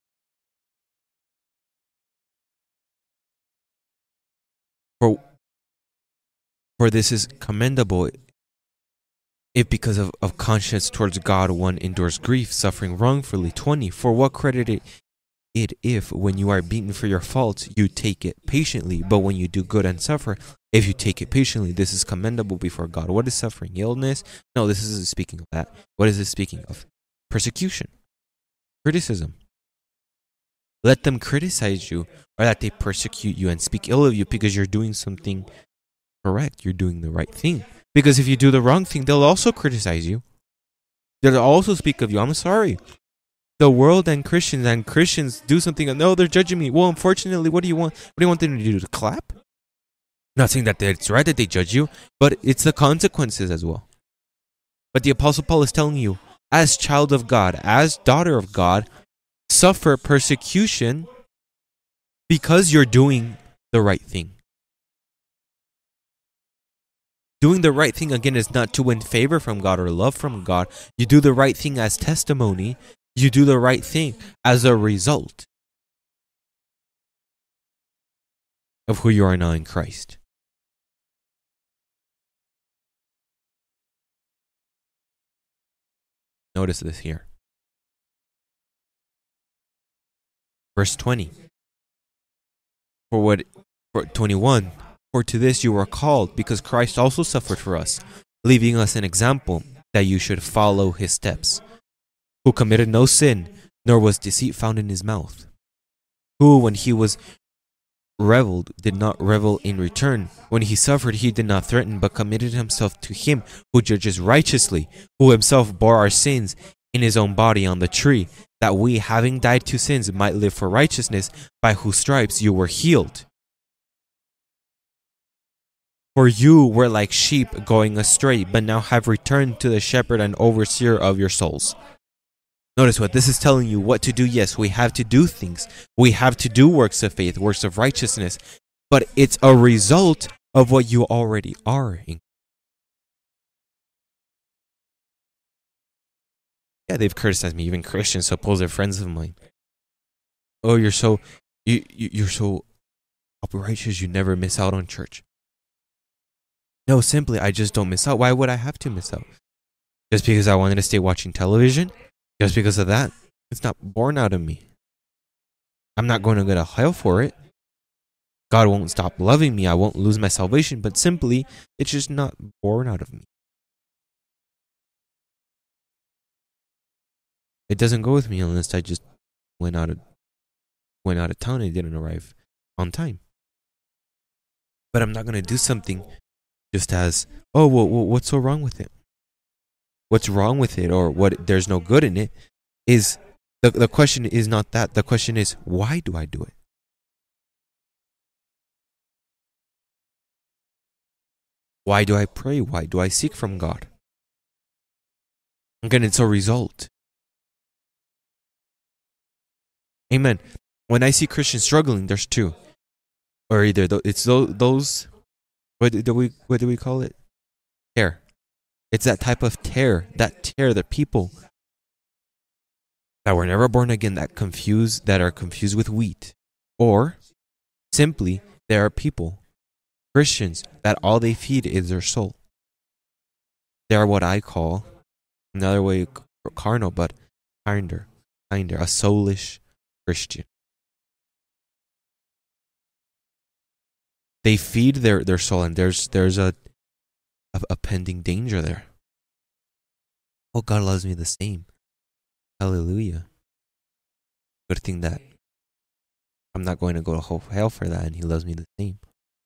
For, for this is commendable if because of, of conscience towards God one endures grief, suffering wrongfully. twenty. For what credit it, it if, when you are beaten for your faults, you take it patiently, but when you do good and suffer, if you take it patiently, this is commendable before God. What is suffering? Illness? No, this isn't speaking of that. What is it speaking of? Persecution. Criticism. Let them criticize you, or that they persecute you and speak ill of you because you're doing something correct. You're doing the right thing. Because if you do the wrong thing, they'll also criticize you. They'll also speak of you. I'm sorry. The world and Christians and Christians do something. No, they're judging me. Well, unfortunately, what do you want? What do you want them to do? To clap? Not saying that it's right that they judge you, but it's the consequences as well. But the Apostle Paul is telling you, as child of God, as daughter of God, suffer persecution because you're doing the right thing. Doing the right thing, again, is not to win favor from God or love from God. You do the right thing as testimony. You do the right thing as a result of who you are now in Christ. Notice this here. Verse twenty. For what, for twenty-one, for to this you were called, because Christ also suffered for us, leaving us an example that you should follow his steps, who committed no sin, nor was deceit found in his mouth, who, when he was reveled, did not revel in return. When he suffered, he did not threaten, but committed himself to him who judges righteously, who himself bore our sins in his own body on the tree, that we, having died to sins, might live for righteousness, by whose stripes you were healed. For you were like sheep going astray, but now have returned to the shepherd and overseer of your souls. Notice what this is telling you, what to do. Yes, we have to do things. We have to do works of faith, works of righteousness, but it's a result of what you already are. Yeah, they've criticized me, even Christians, supposed friends of mine. Oh, you're so, you, you you're so righteous, you never miss out on church. No, simply, I just don't miss out. Why would I have to miss out? Just because I wanted to stay watching television? Just because of that? It's not born out of me. I'm not going to go to hell for it. God won't stop loving me. I won't lose my salvation, but simply, it's just not born out of me. It doesn't go with me unless I just went out of went out of town and didn't arrive on time. But I'm not going to do something just as, oh, well, well, what's so wrong with it? What's wrong with it, or what there's no good in it, is the, the question is not that. The question is, why do I do it? Why do I pray? Why do I seek from God? Again, it's a result. Amen. When I see Christians struggling, there's two. Or either it's those, those what do we what do we call it? Tear. It's that type of tear, that tear, the people that were never born again, that confused, that are confused with wheat. Or simply, there are people, Christians, that all they feed is their soul. They are what I call, another way, carnal, but kinder, kinder, a soulish Christian. They feed their, their soul, and there's there's a, a a pending danger there. Oh, God loves me the same. Hallelujah. Good thing that I'm not going to go to hell for that, and He loves me the same.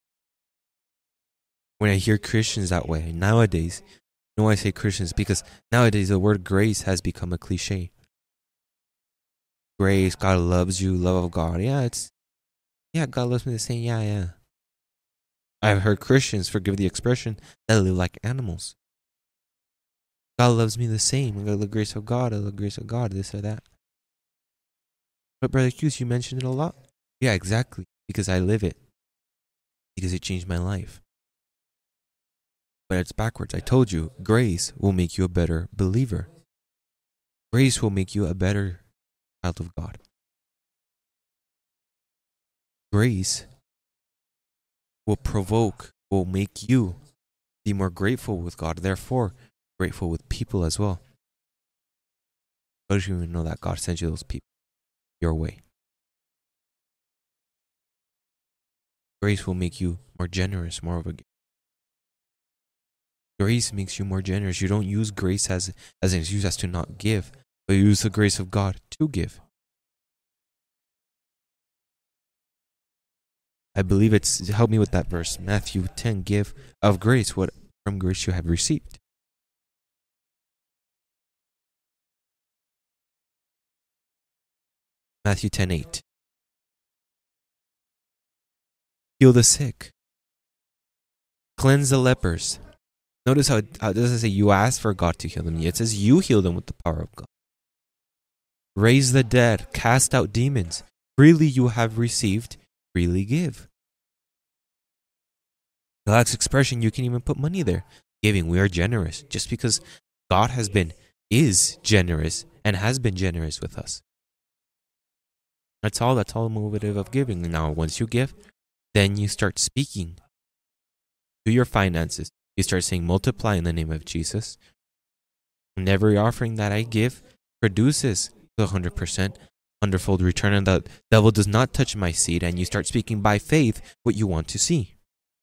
When I hear Christians that way, nowadays, you know why I say Christians? Because nowadays the word grace has become a cliche. Grace, God loves you, love of God. Yeah, it's, yeah, God loves me the same. Yeah, yeah. I've heard Christians, forgive the expression, that live like animals. God loves me the same. I got the grace of God, I love the grace of God, this or that. But Brother Hughes, you mentioned it a lot. Yeah, exactly. Because I live it. Because it changed my life. But it's backwards. I told you, grace will make you a better believer. Grace will make you a better child of God. Grace will provoke, will make you be more grateful with God, therefore grateful with people as well. Don't you even know that God sent you those people your way? Grace will make you more generous, more of a grace makes you more generous. You don't use grace as, as an excuse as to not give, but you use the grace of God to give. I believe it's, help me with that verse, Matthew ten, give of grace what from grace you have received. Matthew ten eight. Heal the sick. Cleanse the lepers. Notice how, how it doesn't say you ask for God to heal them. It says you heal them with the power of God. Raise the dead. Cast out demons. Freely you have received, freely give. The last expression, you can even put money there. Giving, we are generous. Just because God has been, is generous, and has been generous with us. That's all, that's all motive of giving. Now, once you give, then you start speaking to your finances. You start saying, multiply in the name of Jesus. And every offering that I give produces one hundred percent hundredfold return, and the devil does not touch my seed. And you start speaking by faith what you want to see.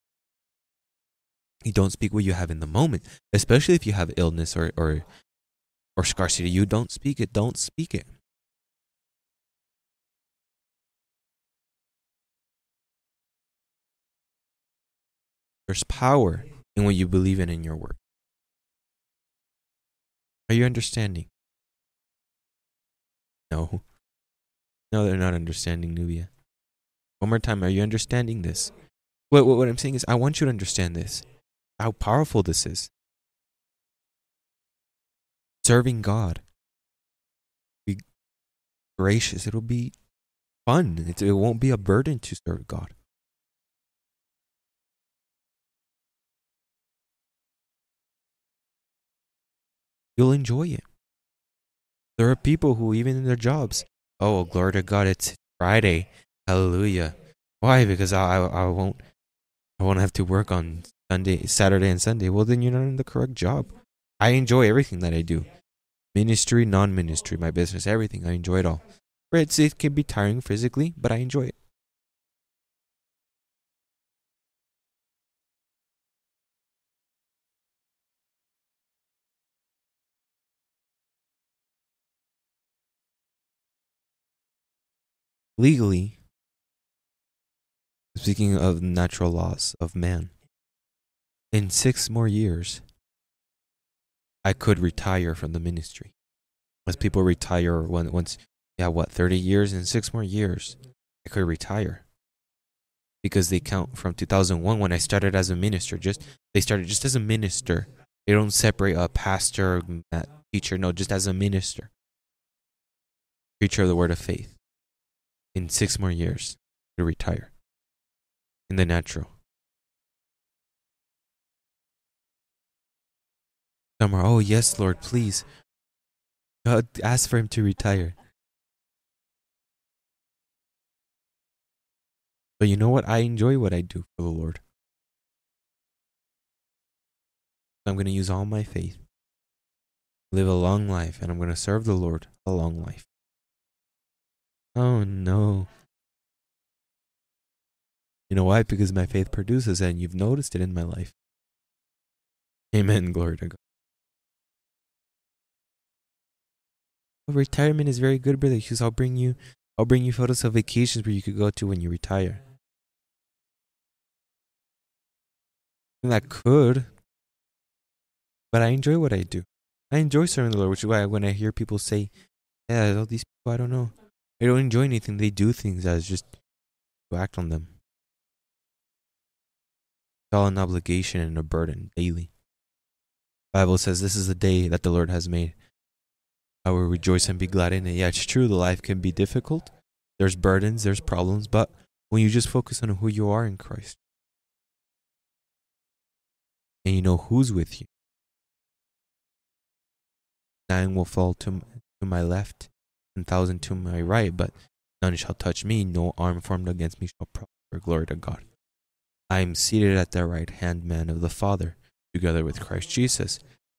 You don't speak what you have in the moment, especially if you have illness or, or, or scarcity. You don't speak it. Don't speak it. There's power in what you believe in in your word. Are you understanding? No. No, they're not understanding, Nubia. One more time, are you understanding this? What, what, what I'm saying is, I want you to understand this. How powerful this is. Serving God. Be gracious. It'll be fun. It, it won't be a burden to serve God. You'll enjoy it. There are people who, even in their jobs, oh, glory to God, it's Friday. Hallelujah. Why? Because I, I, I won't, I won't have to work on Sunday, Saturday, and Sunday. Well, then you're not in the correct job. I enjoy everything that I do. Ministry, non-ministry, my business, everything. I enjoy it all. It's, it can be tiring physically, but I enjoy it. Legally, Speaking of natural laws of man, in six more years, I could retire from the ministry. As people retire when, once, yeah, what, thirty years? In six more years, I could retire. Because they count from two thousand one when I started as a minister. Just They started just as a minister. They don't separate a pastor, a teacher, no, just as a minister. Preacher of the word of faith. In six more years, to retire. In the natural. Some are, oh yes, Lord, please. God, ask for him to retire. But you know what? I enjoy what I do for the Lord. I'm going to use all my faith, live a long life, and I'm going to serve the Lord a long life. Oh no. You know why? Because my faith produces it, and you've noticed it in my life. Amen. Glory to God. Well, retirement is very good, brother. Because I'll bring you, I'll bring you photos of vacations where you could go to when you retire. That could, but I enjoy what I do. I enjoy serving the Lord, which is why when I hear people say, "Yeah, all these people, I don't know, they don't enjoy anything. They do things as just to act on them." It's all an obligation and a burden daily. The Bible says this is the day that the Lord has made. I will rejoice and be glad in it. Yeah, it's true. The life can be difficult. There's burdens, there's problems, but when you just focus on who you are in Christ, and you know who's with you, nine will fall to, to my left, and thousand to my right, but none shall touch me. No arm formed against me shall prosper. Glory to God. I am seated at the right hand man of the Father, together with Christ Jesus.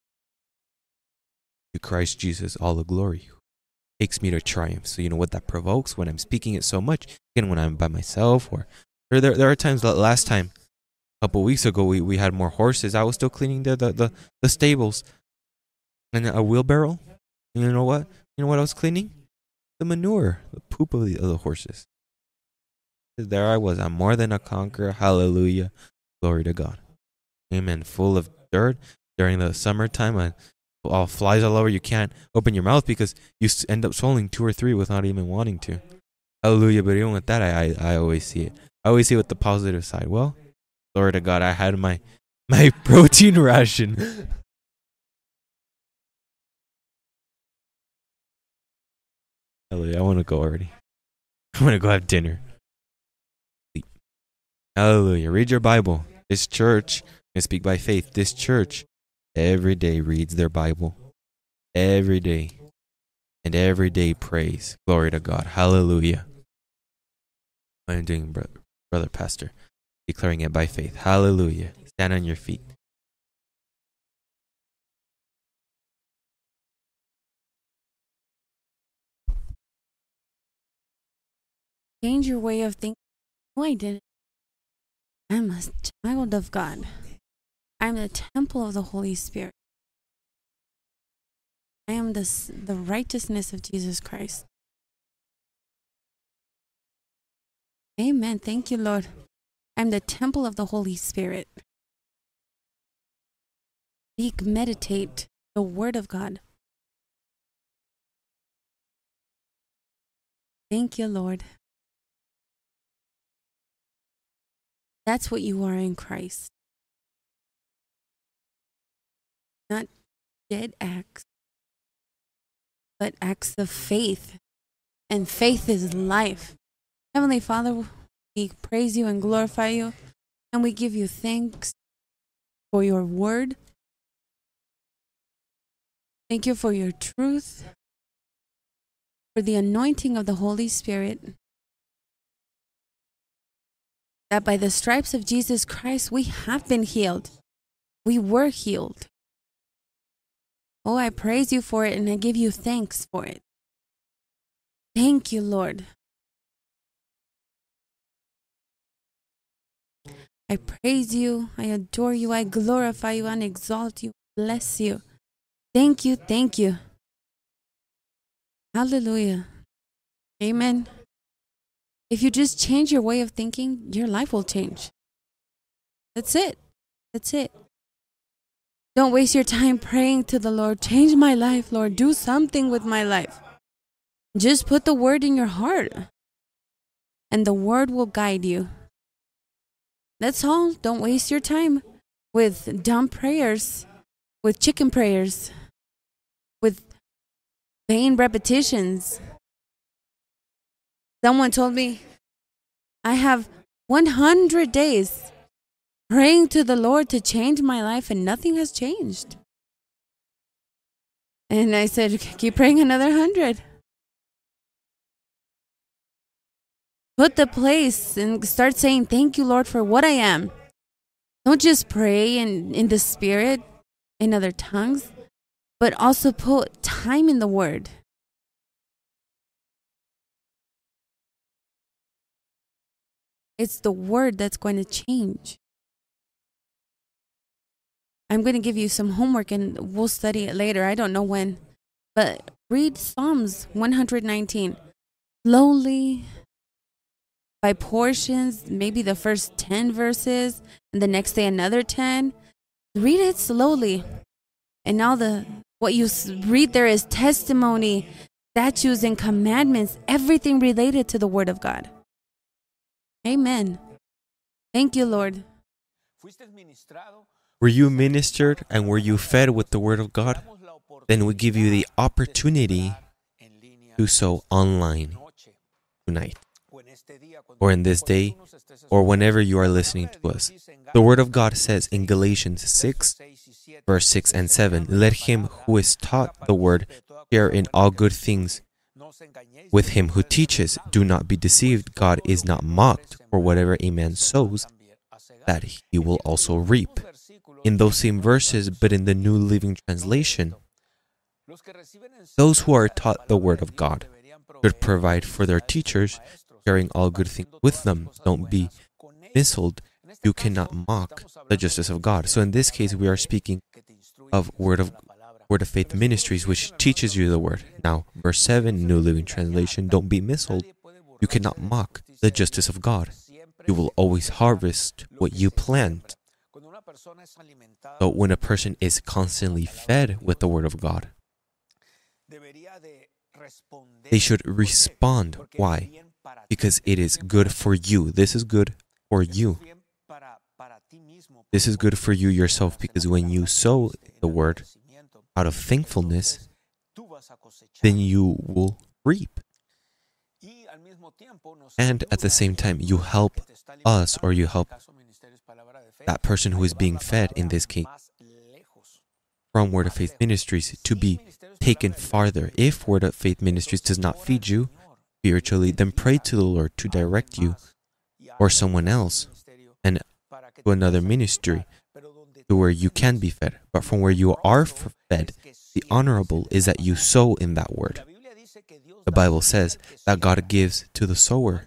To Christ Jesus all the glory. Takes me to triumph. So you know what that provokes when I'm speaking it so much. Again, when I'm by myself, or, or there there are times that last time, a couple weeks ago, we, we had more horses. I was still cleaning the, the, the, the stables. And a wheelbarrow. You know what? You know what I was cleaning? The manure, the poop of the, of the horses. There I was. I'm more than a conqueror. Hallelujah. Glory to God. Amen. Full of dirt during the summertime. And all flies all over. You can't open your mouth because you end up swallowing two or three without even wanting to. Hallelujah. But even with that, I, I, I always see it. I always see it with the positive side. Well, glory to God, I had my, my protein ration. Hallelujah. I want to go already. I want to go have dinner. Hallelujah. Read your Bible. This church, I speak by faith, this church every day reads their Bible. Every day. And every day prays. Glory to God. Hallelujah. What I'm doing, brother, brother pastor. Declaring it by faith. Hallelujah. Stand on your feet. Change your way of thinking. No, I didn't. I'm a child of God. I'm the temple of the Holy Spirit. I am the, the righteousness of Jesus Christ. Amen. Thank you, Lord. I'm the temple of the Holy Spirit. Speak, meditate the Word of God. Thank you, Lord. That's what you are in Christ. Not dead acts, but acts of faith. And faith is life. Heavenly Father, we praise you and glorify you, and we give you thanks for your word. Thank you for your truth, for the anointing of the Holy Spirit, that by the stripes of Jesus Christ, we have been healed. We were healed. Oh, I praise you for it, and I give you thanks for it. Thank you, Lord. I praise you, I adore you, I glorify you, and exalt you, bless you. Thank you, thank you. Hallelujah. Amen. If you just change your way of thinking, your life will change. That's it. That's it. Don't waste your time praying to the Lord. Change my life, Lord. Do something with my life. Just put the word in your heart, and the word will guide you. That's all. Don't waste your time with dumb prayers, with chicken prayers, with vain repetitions. Someone told me, I have one hundred days praying to the Lord to change my life, and nothing has changed. And I said, keep praying another one hundred. Put the place and start saying, thank you, Lord, for what I am. Don't just pray in, in the Spirit, in other tongues, but also put time in the Word. It's the Word that's going to change. I'm going to give you some homework and we'll study it later. I don't know when. But read Psalms one nineteen. Slowly, by portions, maybe the first ten verses, and the next day another ten. Read it slowly. And now the what you read there is testimony, statutes, and commandments, everything related to the Word of God. Amen. Thank you, Lord. Were you ministered and were you fed with the Word of God? Then we give you the opportunity to sow online tonight, or in this day, or whenever you are listening to us. The Word of God says in Galatians six, verse six and seven, let him who is taught the Word share in all good things with him who teaches. Do not be deceived. God is not mocked, for whatever a man sows, that he will also reap. In those same verses, but in the New Living Translation, those who are taught the Word of God should provide for their teachers, sharing all good things with them. Don't be misled. You cannot mock the justice of God. So in this case, we are speaking of Word of Word of Faith Ministries, which teaches you the Word. Now, verse seven, New Living Translation, don't be misled. You cannot mock the justice of God. You will always harvest what you plant. So when a person is constantly fed with the Word of God, they should respond. Why? Because it is good for you. This is good for you. This is good for you yourself, because when you sow the Word out of thankfulness, then you will reap. And at the same time, you help us, or you help that person who is being fed, in this case, from Word of Faith Ministries, to be taken farther. If Word of Faith Ministries does not feed you spiritually, then pray to the Lord to direct you or someone else and to another ministry to where you can be fed. But from where you are fed, the honorable is that you sow in that Word. The Bible says that God gives to the sower.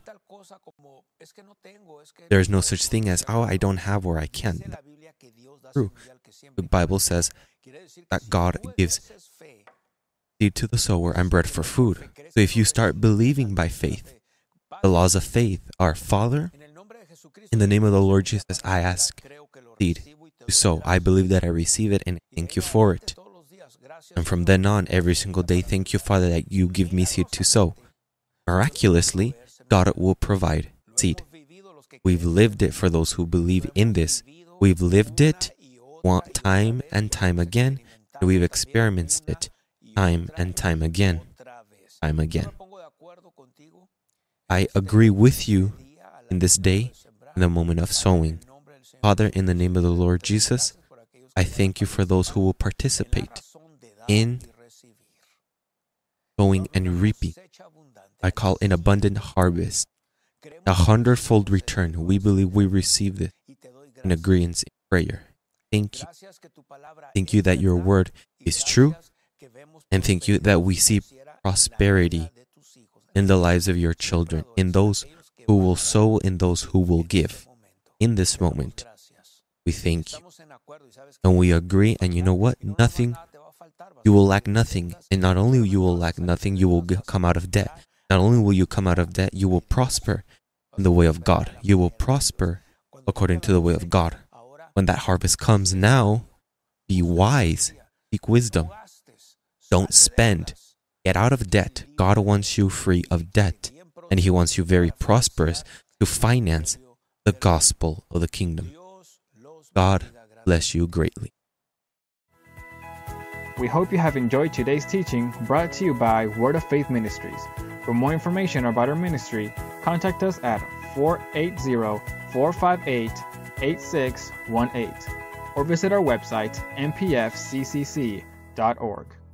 There is no such thing as, oh, I don't have or I can't. That's true. The Bible says that God gives seed to the sower and bread for food. So if you start believing by faith, the laws of faith are, Father, in the name of the Lord Jesus, I ask seed to sow. I believe that I receive it, and thank you for it. And from then on, every single day, thank you, Father, that you give me seed to sow. Miraculously, God will provide seed. We've lived it for those who believe in this. We've lived it time and time again, and we've experienced it time and time again, time again. I agree with you in this day, in the moment of sowing. Father, in the name of the Lord Jesus, I thank you for those who will participate in sowing and reaping. I call an abundant harvest, a hundredfold return. We believe we receive this in agreement in prayer. Thank you. Thank you that your word is true, and thank you that we see prosperity in the lives of your children, in those who will sow, in those who will give. In this moment, we thank you. And we agree, and you know what? Nothing, you will lack nothing. And not only you will lack nothing, you will come out of debt. Not only will you come out of debt, you will prosper in the way of God. You will prosper according to the way of God. When that harvest comes now, be wise. Seek wisdom. Don't spend. Get out of debt. God wants you free of debt, and He wants you very prosperous to finance the gospel of the kingdom. God bless you greatly. We hope you have enjoyed today's teaching brought to you by Word of Faith Ministries. For more information about our ministry, contact us at four eight zero, four five eight, eight six one eight or visit our website m p f c c c dot org.